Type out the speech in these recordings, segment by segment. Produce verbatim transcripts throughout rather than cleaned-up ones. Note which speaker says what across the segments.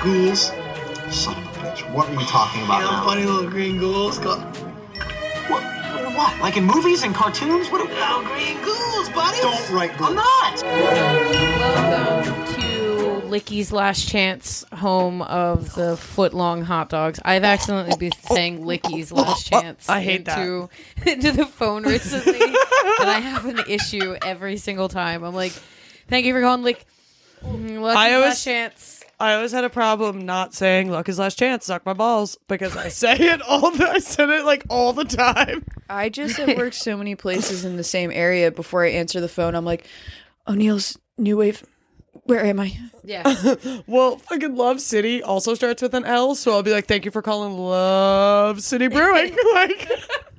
Speaker 1: ghouls. Son of a bitch. What are you talking about
Speaker 2: You know,
Speaker 1: now?
Speaker 2: funny little green ghouls. Go-
Speaker 1: What? What? Like in movies and cartoons? What?
Speaker 2: Little green ghouls, buddy.
Speaker 1: Don't write ghouls.
Speaker 2: I'm not.
Speaker 3: Welcome to Licky's Last Chance, home of the foot-long hot dogs. I've accidentally been saying Licky's Last Chance
Speaker 4: I hate
Speaker 3: into, into the phone recently, and I have an issue every single time. I'm like, thank you for calling Lick. Lucky's
Speaker 4: I always-
Speaker 3: Last Chance.
Speaker 4: I always had a problem not saying "luck is last chance, suck my balls" because I say it all. The, I said it like all the time.
Speaker 5: I just have worked so many places in the same area. Before I answer the phone, I'm like, O'Neill's New Wave. Where am I?
Speaker 3: Yeah.
Speaker 4: Well, fucking Love City also starts with an L, so I'll be like, "Thank you for calling Love City Brewing." Like,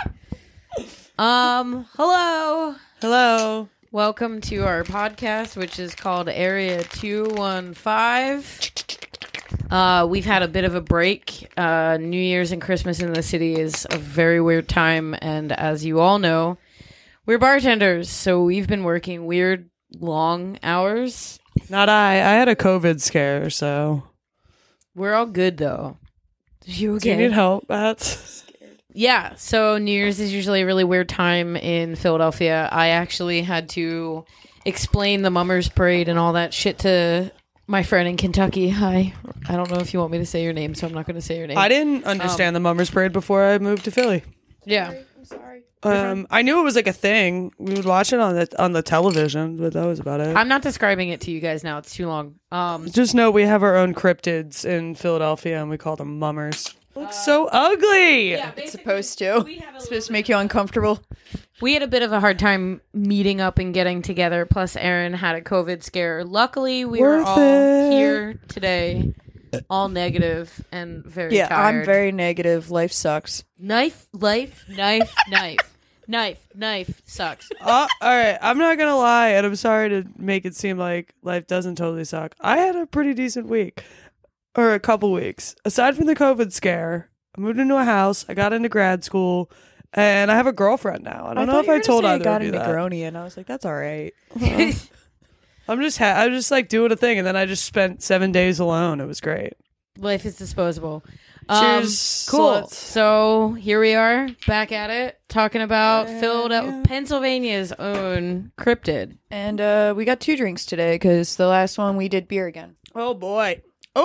Speaker 3: um. Hello.
Speaker 4: hello.
Speaker 3: Welcome to our podcast, which is called Area two one five. Uh, we've had a bit of a break. Uh, New Year's and Christmas in the city is a very weird time, and as you all know, we're bartenders, so we've been working weird, long hours.
Speaker 4: Not I. I had a COVID scare, so.
Speaker 3: We're all good, though. You okay?
Speaker 4: Do you need help, Bats?
Speaker 3: Yeah, so New Year's is usually a really weird time in Philadelphia. I actually had to explain the Mummers Parade and all that shit to my friend in Kentucky. Hi. I don't know if you want me to say your name, so I'm not going to say your name.
Speaker 4: I didn't understand the Mummers Parade before I moved to Philly.
Speaker 3: Yeah.
Speaker 5: I'm sorry.
Speaker 4: Um, I knew it was like a thing. We would watch it on the on the television, but that was about it.
Speaker 3: I'm not describing it to you guys now. It's too long. Um,
Speaker 4: Just know we have our own cryptids in Philadelphia, and we call them mummers. Looks so ugly.
Speaker 5: It's supposed to. It's supposed to make you uncomfortable.
Speaker 3: we had a bit of a hard time meeting up and getting together. Plus, Aaron had a COVID scare. Luckily, we were
Speaker 4: Worth
Speaker 3: all
Speaker 4: it.
Speaker 3: here today, all negative and very
Speaker 5: Yeah,
Speaker 3: tired.
Speaker 5: I'm very negative. Life sucks.
Speaker 3: Knife, life, knife, knife, knife, knife sucks.
Speaker 4: Uh, all right, I'm not gonna lie, and I'm sorry to make it seem like life doesn't totally suck. I had a pretty decent week, or a couple weeks. Aside from the COVID scare, I moved into a house. I got into grad school, and I have a girlfriend now. I don't know
Speaker 5: thought
Speaker 4: if
Speaker 5: you were
Speaker 4: I
Speaker 5: gonna
Speaker 4: told
Speaker 5: say I
Speaker 4: either
Speaker 5: got
Speaker 4: of you
Speaker 5: into
Speaker 4: that.
Speaker 5: Grony, and I was like, that's all right.
Speaker 4: I'm just, ha- I was just like doing a thing, and then I just spent seven days alone. It was great.
Speaker 3: Life is disposable. Um,
Speaker 4: Cheers,
Speaker 3: cool.
Speaker 4: sluts.
Speaker 3: So here we are, back at it, talking about Philadelphia, Pennsylvania's own cryptid.
Speaker 5: And uh, we got two drinks today because the last one we did beer again.
Speaker 4: Oh boy.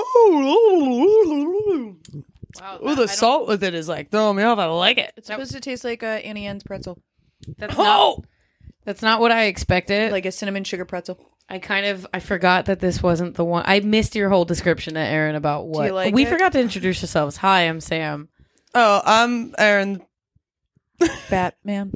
Speaker 4: Oh,
Speaker 3: Wow,
Speaker 4: ooh, the salt with it is like throwing me off. I like it.
Speaker 5: It's supposed to taste like a Annie Ann's pretzel,
Speaker 3: That's not,
Speaker 4: Oh,
Speaker 3: that's not what I expected.
Speaker 5: like a cinnamon sugar pretzel.
Speaker 3: I kind of I forgot that this wasn't the one. I missed your whole description to Aaron about what.
Speaker 5: you like
Speaker 3: we
Speaker 5: it?
Speaker 3: forgot to introduce ourselves. Hi, I'm Sam.
Speaker 4: oh, I'm Aaron.
Speaker 5: Batman.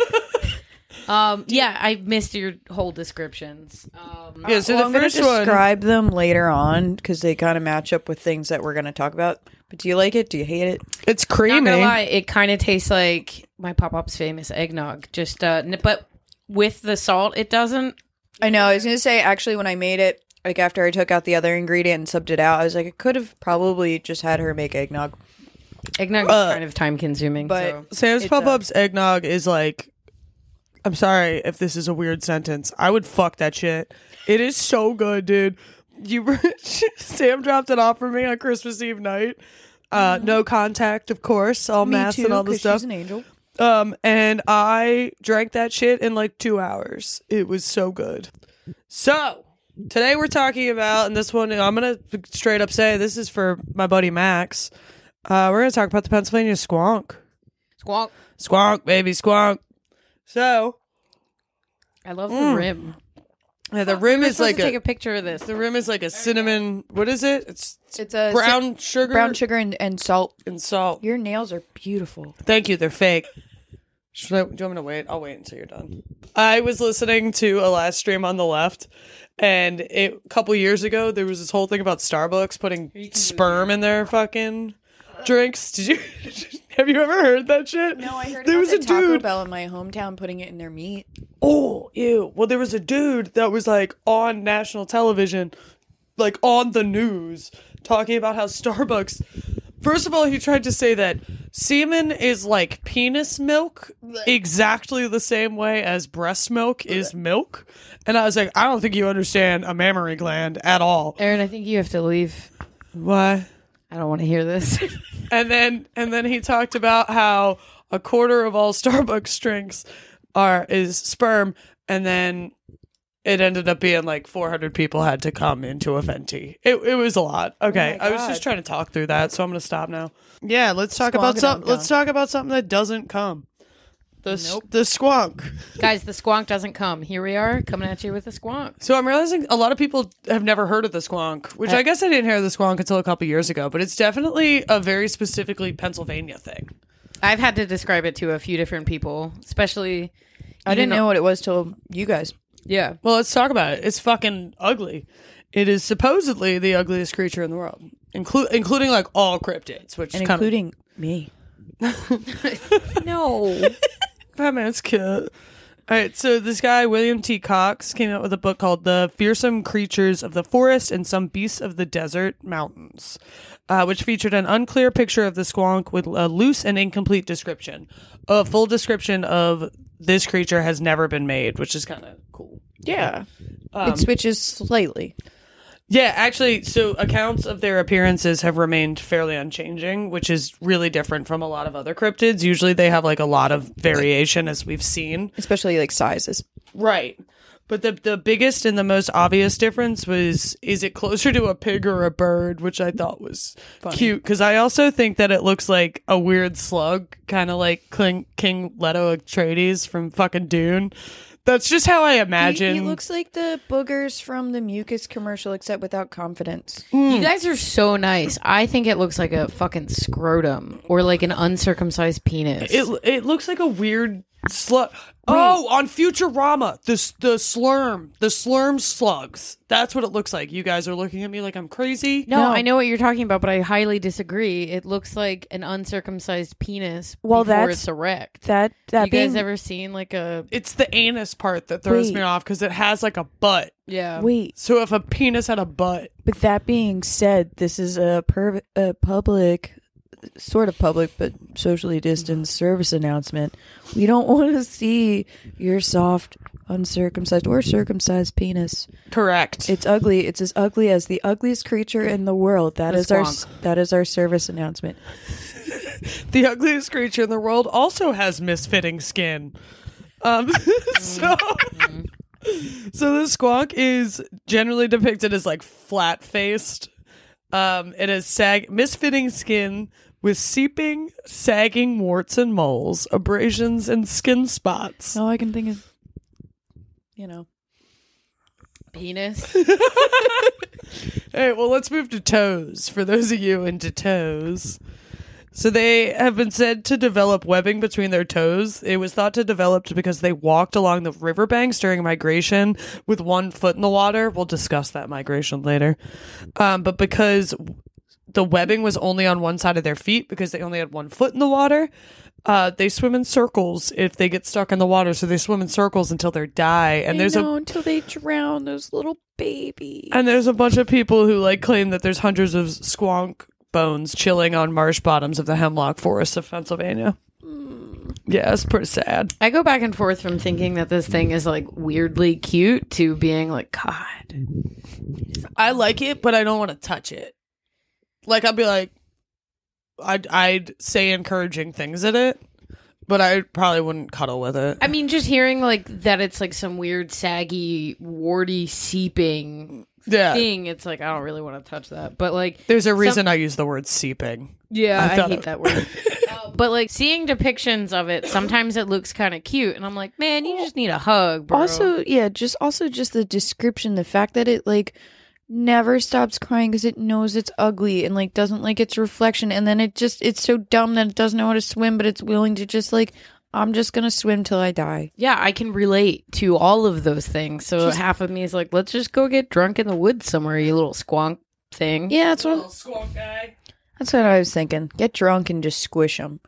Speaker 3: Um, yeah, I missed your whole descriptions. Um,
Speaker 4: Yeah, so
Speaker 5: Well,
Speaker 4: the
Speaker 5: I'm going
Speaker 4: first
Speaker 5: to
Speaker 4: one.
Speaker 5: describe them later on because they kind of match up with things that we're going to talk about. But do you like it? Do you hate it?
Speaker 4: It's
Speaker 3: Not
Speaker 4: creamy.
Speaker 3: gonna lie, it kind of tastes like my Pop-Up's famous eggnog. Just, uh, n- but with the salt, it doesn't.
Speaker 5: I know. I was going to say, actually, when I made it, like after I took out the other ingredient and subbed it out, I was like, I could have probably just had her make eggnog.
Speaker 3: Eggnog
Speaker 4: Uh,
Speaker 3: is kind of time consuming.
Speaker 5: but-
Speaker 3: so.
Speaker 4: Sam's
Speaker 5: It's,
Speaker 4: Pop
Speaker 5: uh,
Speaker 4: Up's eggnog is like. I'm sorry if this is a weird sentence. I would fuck that shit. It is so good, dude. You Sam dropped it off for me on Christmas Eve night. Uh, no contact, of course, all
Speaker 5: Me
Speaker 4: mass
Speaker 5: too,
Speaker 4: and all the
Speaker 5: 'cause
Speaker 4: stuff.
Speaker 5: she's an angel.
Speaker 4: Um, and I drank that shit in like two hours. It was so good. So today we're talking about, and this one I'm gonna straight up say this is for my buddy Max. Uh, we're gonna talk about the Pennsylvania squonk.
Speaker 3: Squawk.
Speaker 4: Squonk, baby, squonk. So
Speaker 3: I love the
Speaker 4: Mm.
Speaker 3: rim.
Speaker 4: yeah, the rim
Speaker 3: We're
Speaker 4: is
Speaker 3: supposed
Speaker 4: like
Speaker 3: to
Speaker 4: a
Speaker 3: take a picture of this.
Speaker 4: the rim is like a cinnamon. What is it? It's
Speaker 5: It's a
Speaker 4: brown sugar,
Speaker 5: brown sugar and, and salt.
Speaker 4: and salt.
Speaker 5: Your nails are beautiful.
Speaker 4: Thank you. They're fake. Should I, do you want me to wait? I'll wait until you're done. I was listening to a last stream on the left, and it, a couple years ago, there was this whole thing about Starbucks putting sperm in their fucking drinks. Did you? Have you ever heard that shit?
Speaker 5: No, I heard
Speaker 4: there
Speaker 5: about
Speaker 4: was
Speaker 5: the
Speaker 4: a
Speaker 5: Taco
Speaker 4: dude.
Speaker 5: Bell in my hometown putting it in their meat.
Speaker 4: Oh, ew. Well, there was a dude that was like on national television, like on the news, talking about how Starbucks. First of all, he tried to say that semen is like penis milk, exactly the same way as breast milk is milk. And I was like, I don't think you understand a mammary gland at all.
Speaker 3: Aaron, I think you have to leave.
Speaker 4: Why?
Speaker 3: I don't want to hear this.
Speaker 4: And then and then he talked about how a quarter of all Starbucks drinks are is sperm, and then it ended up being like four hundred people had to come into a venti. It it was a lot. Okay,
Speaker 5: Oh my
Speaker 4: I was
Speaker 5: God.
Speaker 4: just trying to talk through that, so I'm gonna stop now. Yeah, let's talk
Speaker 5: Squonk
Speaker 4: about
Speaker 5: it
Speaker 4: some.
Speaker 5: up,
Speaker 4: Let's
Speaker 5: Don.
Speaker 4: talk about something that doesn't come. The s the squonk.
Speaker 3: Guys, the squonk doesn't come. Here we are coming at you with the squonk.
Speaker 4: So I'm realizing a lot of people have never heard of the squonk, which I guess I didn't hear of the squonk until a couple years ago. But it's definitely a very specifically Pennsylvania thing.
Speaker 3: I've had to describe it to a few different people, especially.
Speaker 5: I didn't
Speaker 3: you
Speaker 5: know what it was till you guys.
Speaker 3: Yeah.
Speaker 4: Well, let's talk about it. It's fucking ugly. It is supposedly the ugliest creature in the world, inclu- including like all cryptids, which
Speaker 5: And
Speaker 4: is kind
Speaker 5: including me.
Speaker 3: No.
Speaker 4: Batman's cute. All right, so this guy William T. Cox came out with a book called "The Fearsome Creatures of the Forest and Some Beasts of the Desert Mountains," uh, which featured an unclear picture of the squonk with a loose and incomplete description. A full description of this creature has never been made, which is kind of cool.
Speaker 5: Yeah.
Speaker 4: Um,
Speaker 5: it switches slightly.
Speaker 4: Yeah, actually, so accounts of their appearances have remained fairly unchanging, which is really different from a lot of other cryptids. Usually they have like a lot of variation, as we've seen.
Speaker 5: Especially like sizes.
Speaker 4: Right. But the the biggest and the most obvious difference was, is it closer to a pig or a bird, which I thought was cute. Because I also think that it looks like a weird slug, kind of like King, King Leto Atreides from fucking Dune. That's just how I imagine.
Speaker 5: He, he looks like the boogers from the Mucus commercial, except without confidence.
Speaker 3: You guys are so nice. I think it looks like a fucking scrotum or like an uncircumcised penis.
Speaker 4: It it looks like a weird slug. Oh, on Futurama, the s- the slurm, the slurm slugs. That's what it looks like. You guys are looking at me like I'm crazy.
Speaker 3: no,
Speaker 5: No.
Speaker 3: I know what you're talking about, but I highly disagree. It looks like an uncircumcised penis
Speaker 5: Well,
Speaker 3: before
Speaker 5: that's-
Speaker 3: it's erect.
Speaker 5: That that
Speaker 3: you
Speaker 5: being
Speaker 3: guys ever seen like a
Speaker 4: It's the anus part that throws
Speaker 5: Wait.
Speaker 4: me off because it has like a butt.
Speaker 3: yeah?
Speaker 5: wait,
Speaker 4: So if a penis had a butt,
Speaker 5: but that being said, this is a per a public, sort of public but socially distanced service announcement. We don't want to see your soft, uncircumcised or circumcised penis.
Speaker 4: correct.
Speaker 5: It's ugly. It's as ugly as the ugliest creature in the world. That
Speaker 3: The
Speaker 5: is our
Speaker 3: squonk.
Speaker 5: that is our service announcement.
Speaker 4: The ugliest creature in the world also has misfitting skin. Um, so, so the squonk is generally depicted as like flat faced. Um, it has sag misfitting skin with seeping, sagging warts and moles, abrasions, and skin spots.
Speaker 5: All I can think is, you know,
Speaker 3: Penis.
Speaker 4: All right, well, let's move to toes. For those of you into toes. So they have been said to develop webbing between their toes. It was thought to develop because they walked along the riverbanks during migration with one foot in the water. We'll discuss that migration later. Um, but because the webbing was only on one side of their feet, because they only had one foot in the water, uh, they swim in circles if they get stuck in the water. So they swim in circles until they die. And
Speaker 5: I
Speaker 4: there's
Speaker 5: know,
Speaker 4: a
Speaker 5: until they drown those little babies.
Speaker 4: and there's a bunch of people who like claim that there's hundreds of squonk bones chilling on marsh bottoms of the hemlock forests of Pennsylvania. Yeah, it's pretty sad.
Speaker 3: I go back and forth from thinking that this thing is like weirdly cute to being like, God.
Speaker 4: I like it, but I don't want to touch it. Like, I'd be like, I'd, I'd say encouraging things at it, but I probably wouldn't cuddle with it.
Speaker 3: I mean, just hearing like that it's like some weird, saggy, warty, seeping
Speaker 4: Yeah.
Speaker 3: thing, it's like, I don't really want to touch that. But like,
Speaker 4: There's a reason I use the word seeping.
Speaker 3: yeah,
Speaker 4: I
Speaker 3: I,
Speaker 4: thought
Speaker 3: hate
Speaker 4: it-
Speaker 3: that word. Uh, but like seeing depictions of it, sometimes it looks kind of cute. And I'm like, man, you just need a hug, bro.
Speaker 5: Also, yeah, just also just the description, the fact that it like never stops crying because it knows it's ugly and like doesn't like its reflection, and then it just it's so dumb that it doesn't know how to swim, but it's willing to just like, I'm just gonna swim till I die.
Speaker 3: yeah, I can relate to all of those things. So half of me is like, let's just go get drunk in the woods somewhere, you little squonk thing.
Speaker 5: Yeah, that's what
Speaker 4: Squonk guy.
Speaker 5: that's what I was thinking. Get drunk and just squish them.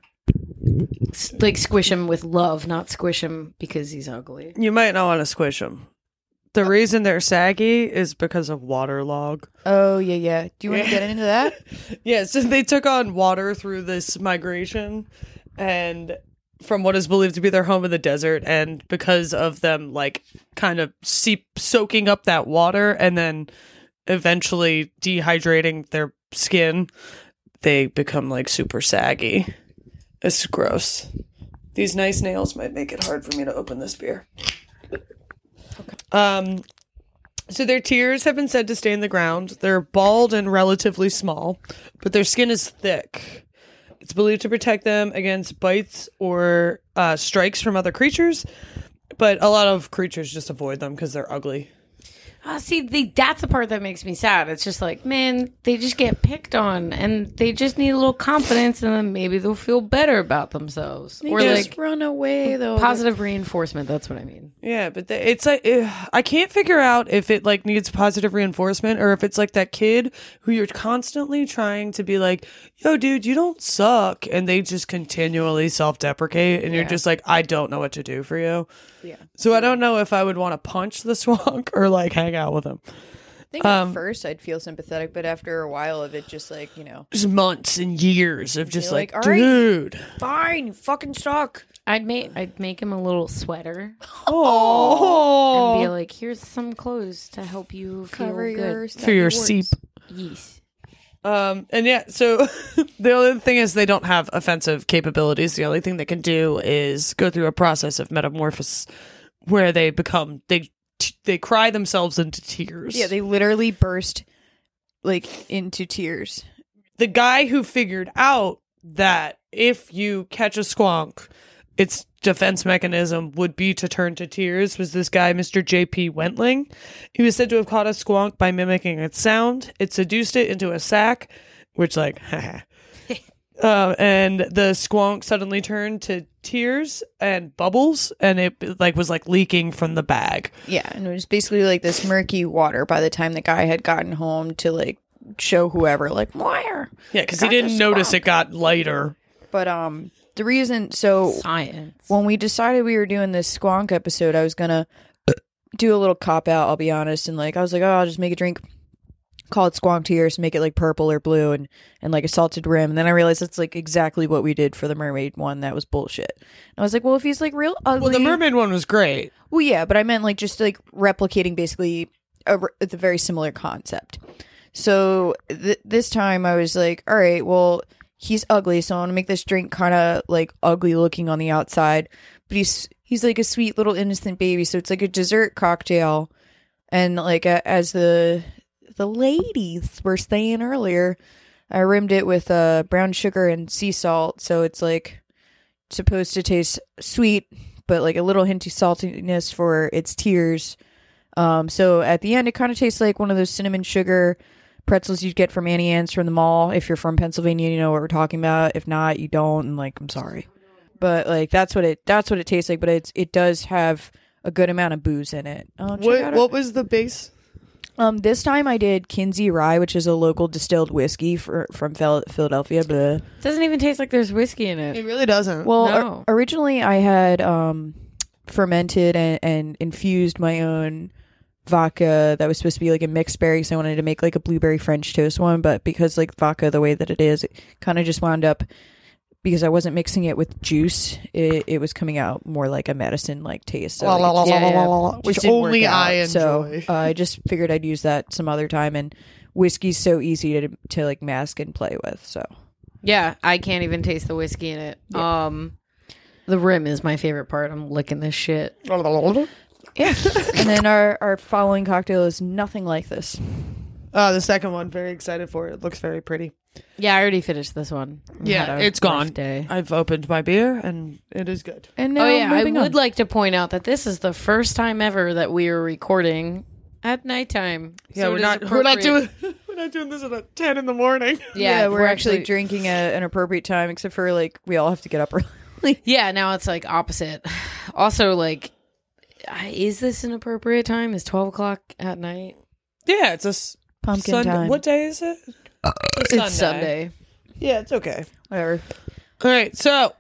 Speaker 3: S- Like squish him with love, not squish him because he's ugly.
Speaker 4: You might not want to squish them. The reason they're saggy is because of waterlog.
Speaker 5: Oh yeah, yeah. Do you want to get into that?
Speaker 4: Yeah, so they took on water through this migration, and from what is believed to be their home in the desert, and because of them like kind of seep soaking up that water and then eventually dehydrating their skin, they become like super saggy. It's gross. These nice nails might make it hard for me to open this beer. Okay. Um, so their tears have been said to stay in the ground. They're bald and relatively small, but their skin is thick. It's believed to protect them against bites or uh, strikes from other creatures, but a lot of creatures just avoid them because they're ugly.
Speaker 3: Uh, see, they, that's the part that makes me sad. It's just like, man, they just get picked on, and they just need a little confidence, and then maybe they'll feel better about themselves.
Speaker 5: They
Speaker 3: or
Speaker 5: just
Speaker 3: like
Speaker 5: run away though.
Speaker 3: positive reinforcement. That's what I mean.
Speaker 4: Yeah, but the, it's like uh, I can't figure out if it like needs positive reinforcement or if it's like that kid who you're constantly trying to be like, "Yo, dude, you don't suck," and they just continually self-deprecate, and
Speaker 3: Yeah.
Speaker 4: you're just like, "I don't know what to do for you."
Speaker 5: Yeah.
Speaker 4: So I don't know if I would want to punch the Swank or like hang out with him.
Speaker 5: I think
Speaker 4: Um,
Speaker 5: at first I'd feel sympathetic, but after a while of it, just like, you know,
Speaker 4: Just months and years of just
Speaker 5: You're
Speaker 4: like,
Speaker 5: like, "All right."
Speaker 4: dude.
Speaker 5: fine, you fucking suck.
Speaker 3: I'd make I'd make him a little sweater
Speaker 4: Oh,
Speaker 3: and be like, "Here's some clothes to help you feel
Speaker 5: Cover your
Speaker 3: good."
Speaker 4: for your seep.
Speaker 3: Yes.
Speaker 4: Um, and yeah, so the only thing is they don't have offensive capabilities. The only thing they can do is go through a process of metamorphosis where they become they t- they cry themselves into tears.
Speaker 5: Yeah, they literally burst like into tears.
Speaker 4: the guy who figured out that if you catch a squonk, its defense mechanism would be to turn to tears was this guy, Mister J P Wentling. He was said to have caught a squonk by mimicking its sound. It seduced it into a sack, which like, haha. Uh, and the squonk suddenly turned to tears and bubbles, and it like was like leaking from the bag.
Speaker 5: Yeah, and it was basically like this murky water by the time the guy had gotten home to like show whoever, like, where?
Speaker 4: Yeah, because he
Speaker 5: Got the
Speaker 4: didn't notice
Speaker 5: squonk.
Speaker 4: it got lighter.
Speaker 5: But um, the reason, so
Speaker 3: Science.
Speaker 5: when we decided we were doing this squonk episode, I was gonna do a little cop out. I'll be honest, and like I was like, oh, I'll just make a drink, call it Squonk Tears, make it like purple or blue, and and like a salted rim. And then I realized that's like exactly what we did for the mermaid one. That was bullshit. And I was like, well, if he's like real ugly,
Speaker 4: Well, the mermaid one was great.
Speaker 5: well, yeah, but I meant like just like replicating basically a, r- the very similar concept. So th- this time I was like, all right, well, he's ugly, so I want to make this drink kind of like ugly looking on the outside, but he's he's like a sweet little innocent baby. So it's like a dessert cocktail, and like a, as the the ladies were saying earlier, I rimmed it with uh, brown sugar and sea salt, so it's like supposed to taste sweet, but like a little hint of saltiness for its tears. Um, so at the end, it kind of tastes like one of those cinnamon sugar pretzels you'd get from Annie Ann's from the mall. If you're from Pennsylvania, you know what we're talking about. If not, you don't, and like, I'm sorry. But like that's what it that's what it tastes like. But it's it does have a good amount of booze in it. Uh, check
Speaker 4: What
Speaker 5: out
Speaker 4: what was the base?
Speaker 5: um, this time I did Kinsey Rye, which is a local distilled whiskey for, from Phil- Philadelphia. But
Speaker 3: Doesn't even taste like there's whiskey in it.
Speaker 4: It really doesn't.
Speaker 5: well,
Speaker 3: No.
Speaker 5: or- originally I had um, fermented and, and infused my own vodka that was supposed to be like a mixed berry. So I wanted to make like a blueberry French toast one, but because like vodka the way that it is, it kind of just wound up, because I wasn't mixing it with juice, it, it was coming out more like a medicine like taste. So like, it just-
Speaker 3: yeah, yeah.
Speaker 5: just
Speaker 4: which
Speaker 5: didn't
Speaker 4: only
Speaker 5: work out.
Speaker 4: I
Speaker 5: So
Speaker 4: enjoy.
Speaker 5: uh, I just figured I'd use that some other time, and whiskey's so easy to to like mask and play with. So
Speaker 3: Yeah, I can't even taste the whiskey in it. Um, the rim is my favorite part. I'm licking this shit.
Speaker 5: yeah, and then our our following cocktail is nothing like this.
Speaker 4: Uh, the second one, very excited for it. It looks very pretty.
Speaker 3: Yeah, I already finished this one. I
Speaker 4: Yeah,
Speaker 3: had a
Speaker 4: it's
Speaker 3: rough
Speaker 4: gone.
Speaker 3: Day.
Speaker 4: I've opened my beer and it is good.
Speaker 5: And now
Speaker 3: Oh yeah, I
Speaker 5: moving
Speaker 3: would
Speaker 5: on.
Speaker 3: like to point out that this is the first time ever that we are recording at nighttime.
Speaker 4: Yeah,
Speaker 3: So
Speaker 4: we're
Speaker 3: it is
Speaker 4: not we're not
Speaker 3: appropriate-
Speaker 4: doing we're not doing this at uh, ten in the morning.
Speaker 5: Yeah,
Speaker 3: Yeah,
Speaker 5: we're, actually, drinking at an appropriate time, except for like we all have to get up early.
Speaker 3: Yeah, now it's like opposite. Also, like, I- is this an appropriate time? Is twelve o'clock at night?
Speaker 4: Yeah, it's a s-
Speaker 5: Pumpkin
Speaker 4: Sunday.
Speaker 5: time.
Speaker 4: What day is it? It's
Speaker 3: It's Sunday.
Speaker 4: Yeah, it's okay.
Speaker 5: Whatever.
Speaker 4: All right, so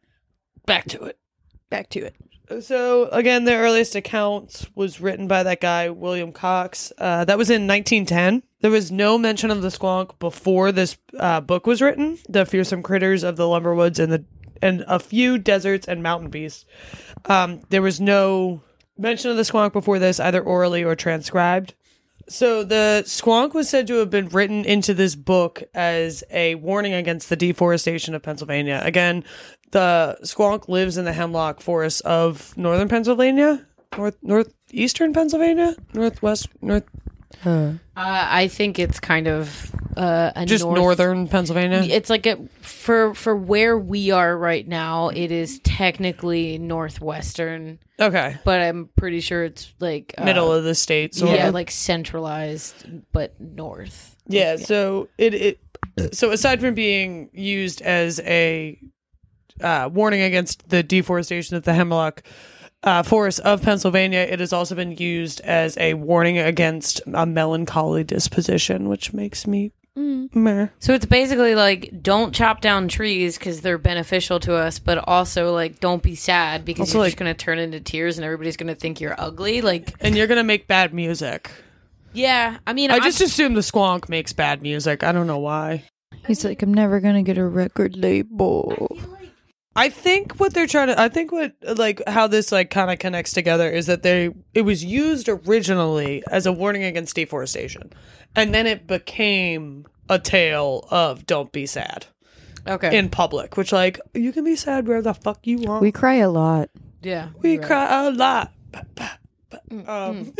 Speaker 4: back to it.
Speaker 5: Back to it.
Speaker 4: So again, the earliest account was written by that guy William Cox. Uh, that was in nineteen ten. There was no mention of the squonk before this uh, book was written. The fearsome critters of the lumberwoods and the and a few deserts and mountain beasts. Um, there was no mention of the squonk before this, either orally or transcribed. So the squonk was said to have been written into this book as a warning against the deforestation of Pennsylvania. Again, the squonk lives in the hemlock forests of northern Pennsylvania, north northeastern Pennsylvania, northwest north.
Speaker 3: Uh, I think it's kind of uh, a
Speaker 4: Just
Speaker 3: north-
Speaker 4: northern Pennsylvania.
Speaker 3: It's like a for for where we are right now. It is technically northwestern,
Speaker 4: Okay,
Speaker 3: but I'm pretty sure it's like uh,
Speaker 4: middle of the state. Sort
Speaker 3: yeah,
Speaker 4: of.
Speaker 3: like centralized, but north.
Speaker 4: Yeah, so it, it so aside from being used as a uh, warning against the deforestation of the hemlock uh, forest of Pennsylvania, it has also been used as a warning against a melancholy disposition, which makes me meh.
Speaker 3: So it's basically like don't chop down trees because they're beneficial to us, but also like don't be sad because
Speaker 4: Also,
Speaker 3: you're
Speaker 4: like-
Speaker 3: just gonna turn into tears and everybody's gonna think you're ugly. Like
Speaker 4: And you're gonna make bad music.
Speaker 3: yeah, I mean
Speaker 4: I
Speaker 3: I'm-
Speaker 4: just assume the squonk makes bad music. I don't know why.
Speaker 5: He's like, I'm never gonna get a record label.
Speaker 4: I think what they're trying to, I think what, like, how this, like, kind of connects together is that they, it was used originally as a warning against deforestation. And then it became a tale of don't be sad
Speaker 3: okay.
Speaker 4: in public, which, like, you can be sad where the fuck you want.
Speaker 5: We cry a lot.
Speaker 3: yeah,
Speaker 4: We
Speaker 3: you're right.
Speaker 4: cry a lot. Ba, ba, ba. Um,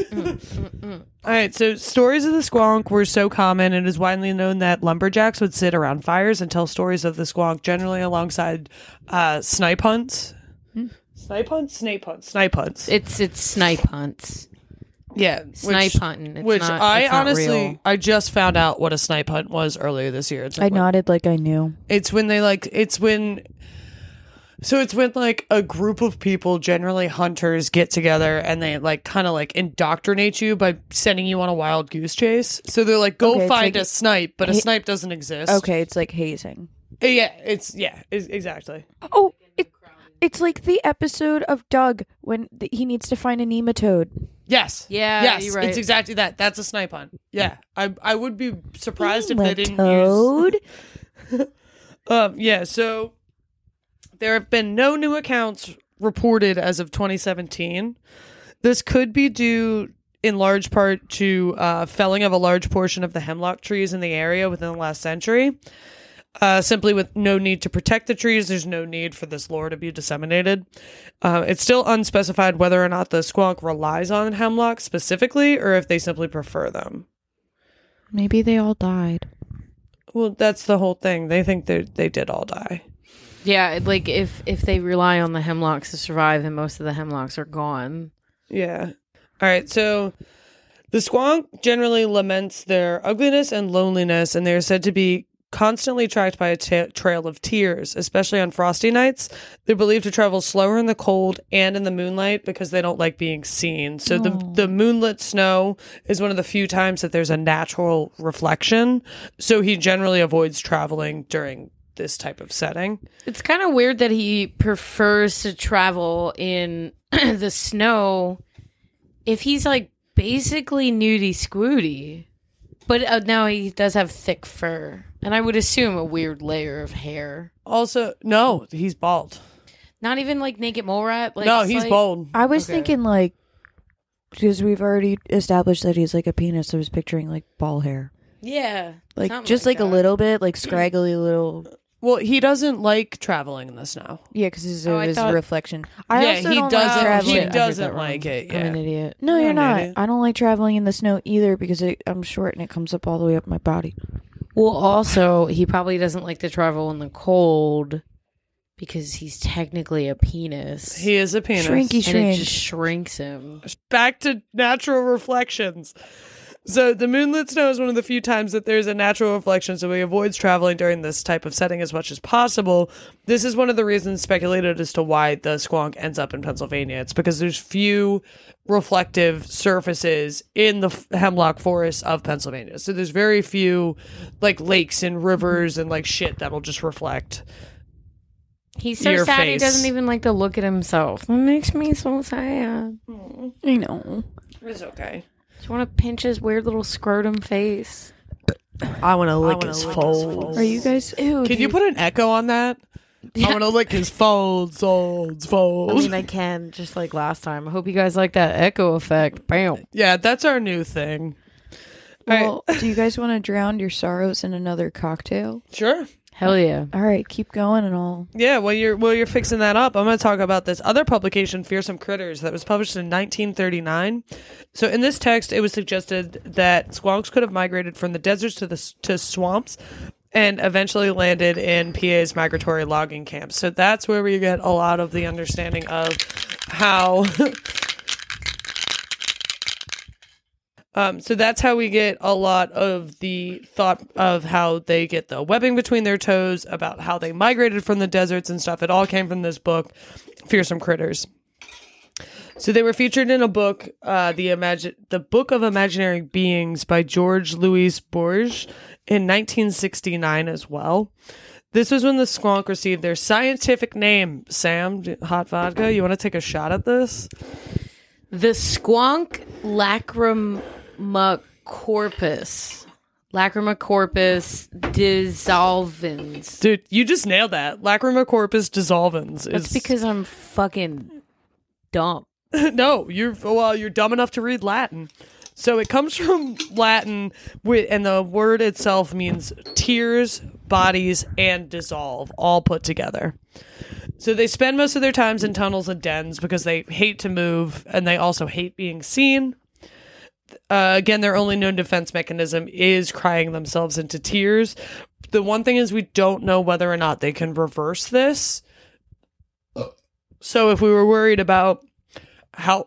Speaker 4: all right, so stories of the squonk were so common, it is widely known that lumberjacks would sit around fires and tell stories of the squonk, generally alongside uh, snipe hunts. Snipe hunts? Snape hunts. Snipe hunts.
Speaker 3: It's it's snipe hunts,
Speaker 4: yeah.
Speaker 3: snipe
Speaker 4: which,
Speaker 3: hunting. It's
Speaker 4: which
Speaker 3: not,
Speaker 4: I
Speaker 3: it's not
Speaker 4: honestly,
Speaker 3: real.
Speaker 4: I just found out what a snipe hunt was earlier this year. It's
Speaker 5: I
Speaker 4: like when-
Speaker 5: nodded like I knew.
Speaker 4: It's when they like, it's when, so it's when like a group of people, generally hunters, get together and they like kind of like indoctrinate you by sending you on a wild goose chase. So they're like, go
Speaker 5: Okay, it's
Speaker 4: find
Speaker 5: like-
Speaker 4: a snipe, but a
Speaker 5: Hey-
Speaker 4: snipe doesn't exist.
Speaker 5: Okay, it's like hazing.
Speaker 4: Yeah, it's, yeah, it's, exactly.
Speaker 5: Oh, it, it's like the episode of Doug when th- he needs to find a nematode.
Speaker 4: Yes.
Speaker 3: Yeah,
Speaker 4: Yes,
Speaker 3: you're right.
Speaker 4: it's exactly that. That's a snipe hunt. Yeah. I I would be surprised if they didn't use.
Speaker 5: Nematode?
Speaker 4: Um, yeah, so there have been no new accounts reported as of twenty seventeen. This could be due in large part to uh, felling of a large portion of the hemlock trees in the area within the last century. Uh, simply with no need to protect the trees, there's no need for this lore to be disseminated. Uh, it's still unspecified whether or not the squonk relies on hemlock specifically or if they simply prefer them.
Speaker 5: Maybe they all died.
Speaker 4: Well, that's the whole thing. They think they they did all die.
Speaker 3: Yeah, like if if they rely on the hemlocks to survive, then most of the hemlocks are gone.
Speaker 4: Yeah. All right. So the squonk generally laments their ugliness and loneliness, and they're said to be constantly tracked by a ta- trail of tears, especially on frosty nights. They're believed to travel slower in the cold and in the moonlight because they don't like being seen. So the the moonlit snow is one of the few times that there's a natural reflection. So he generally avoids traveling during this type of setting.
Speaker 3: It's kind of weird that he prefers to travel in the snow if he's like basically nudie squooty. But uh, now he does have thick fur. And I would assume a weird layer of hair.
Speaker 4: Also, no, he's bald.
Speaker 3: Not even like naked mole rat. Like,
Speaker 4: no, he's
Speaker 3: slight-
Speaker 4: bald.
Speaker 5: I was
Speaker 3: Okay.
Speaker 5: thinking like, because we've already established that he's like a penis, I was picturing like ball hair.
Speaker 3: Yeah.
Speaker 5: Like
Speaker 3: something
Speaker 5: just like,
Speaker 3: that.
Speaker 5: a little bit, like scraggly little.
Speaker 4: Well, he doesn't like traveling in the snow.
Speaker 5: Yeah, because his,
Speaker 3: Oh, I
Speaker 5: his
Speaker 3: thought-
Speaker 5: reflection. I
Speaker 4: yeah,
Speaker 5: also
Speaker 4: he
Speaker 5: don't
Speaker 4: doesn't.
Speaker 5: Like
Speaker 3: Oh,
Speaker 5: traveling.
Speaker 4: he
Speaker 3: shit, I heard
Speaker 4: doesn't
Speaker 3: that
Speaker 4: like
Speaker 3: wrong.
Speaker 4: it.
Speaker 3: I'm an
Speaker 4: Yeah.
Speaker 3: idiot.
Speaker 5: No,
Speaker 4: You're
Speaker 5: you're
Speaker 4: an
Speaker 5: not.
Speaker 4: idiot.
Speaker 5: I don't like traveling in the snow either because it, I'm short and it comes up all the way up my body.
Speaker 3: Well, also, he probably doesn't like to travel in the cold because he's technically a penis.
Speaker 4: He is a penis.
Speaker 5: Shrinky
Speaker 3: and
Speaker 5: shrink.
Speaker 3: it just shrinks him.
Speaker 4: Back to natural reflections. So the moonlit snow is one of the few times that there's a natural reflection, so he avoids traveling during this type of setting as much as possible. This is one of the reasons speculated as to why the squonk ends up in Pennsylvania. It's because there's few reflective surfaces in the f- hemlock forests of Pennsylvania. So there's very few like lakes and rivers and like shit that'll just reflect.
Speaker 3: He's so
Speaker 4: Your
Speaker 3: sad
Speaker 4: face.
Speaker 3: he doesn't even like to look at himself. It makes me so sad.
Speaker 5: I know.
Speaker 4: It's okay.
Speaker 3: Just want to pinch his weird little scrotum face.
Speaker 4: I want to lick his folds.
Speaker 5: Are you guys? Ew.
Speaker 4: Can you put an echo on that? I want to lick his folds, folds,
Speaker 3: I
Speaker 4: folds.
Speaker 3: mean, I can, just like last time. I hope you guys like that echo effect. Bam.
Speaker 4: Yeah, that's our new thing.
Speaker 5: Well, do you guys want to drown your sorrows in another cocktail?
Speaker 4: Sure.
Speaker 3: Hell yeah.
Speaker 5: All right, keep going and I'll...
Speaker 4: Yeah, while you're while you're fixing that up, I'm going to talk about this other publication, Fearsome Critters, that was published in nineteen thirty-nine. So in this text, it was suggested that squonks could have migrated from the deserts to the to swamps and eventually landed in P A's migratory logging camps. So that's where we get a lot of the understanding of how... Um, so that's how we get a lot of the thought of how they get the webbing between their toes, about how they migrated from the deserts and stuff. It all came from this book, Fearsome Critters. So they were featured in a book, uh, the Imagi- the Book of Imaginary Beings by George Louis Borges in nineteen sixty-nine as well. This was when the squonk received their scientific name. Sam, hot vodka, you want to take a shot at this?
Speaker 3: The squonk lacrimacorpus. Lacrimacorpus dissolvens.
Speaker 4: Dude, you just nailed that. Lacrimacorpus dissolvens.
Speaker 3: That's
Speaker 4: is...
Speaker 3: because I'm fucking dumb.
Speaker 4: No, you're well, you're dumb enough to read Latin. So it comes from Latin, and the word itself means tears, bodies, and dissolve, all put together. So they spend most of their times in tunnels and dens because they hate to move, and they also hate being seen. Uh, again, their only known defense mechanism is crying themselves into tears. The one thing is we don't know whether or not they can reverse this. So if we were worried about how...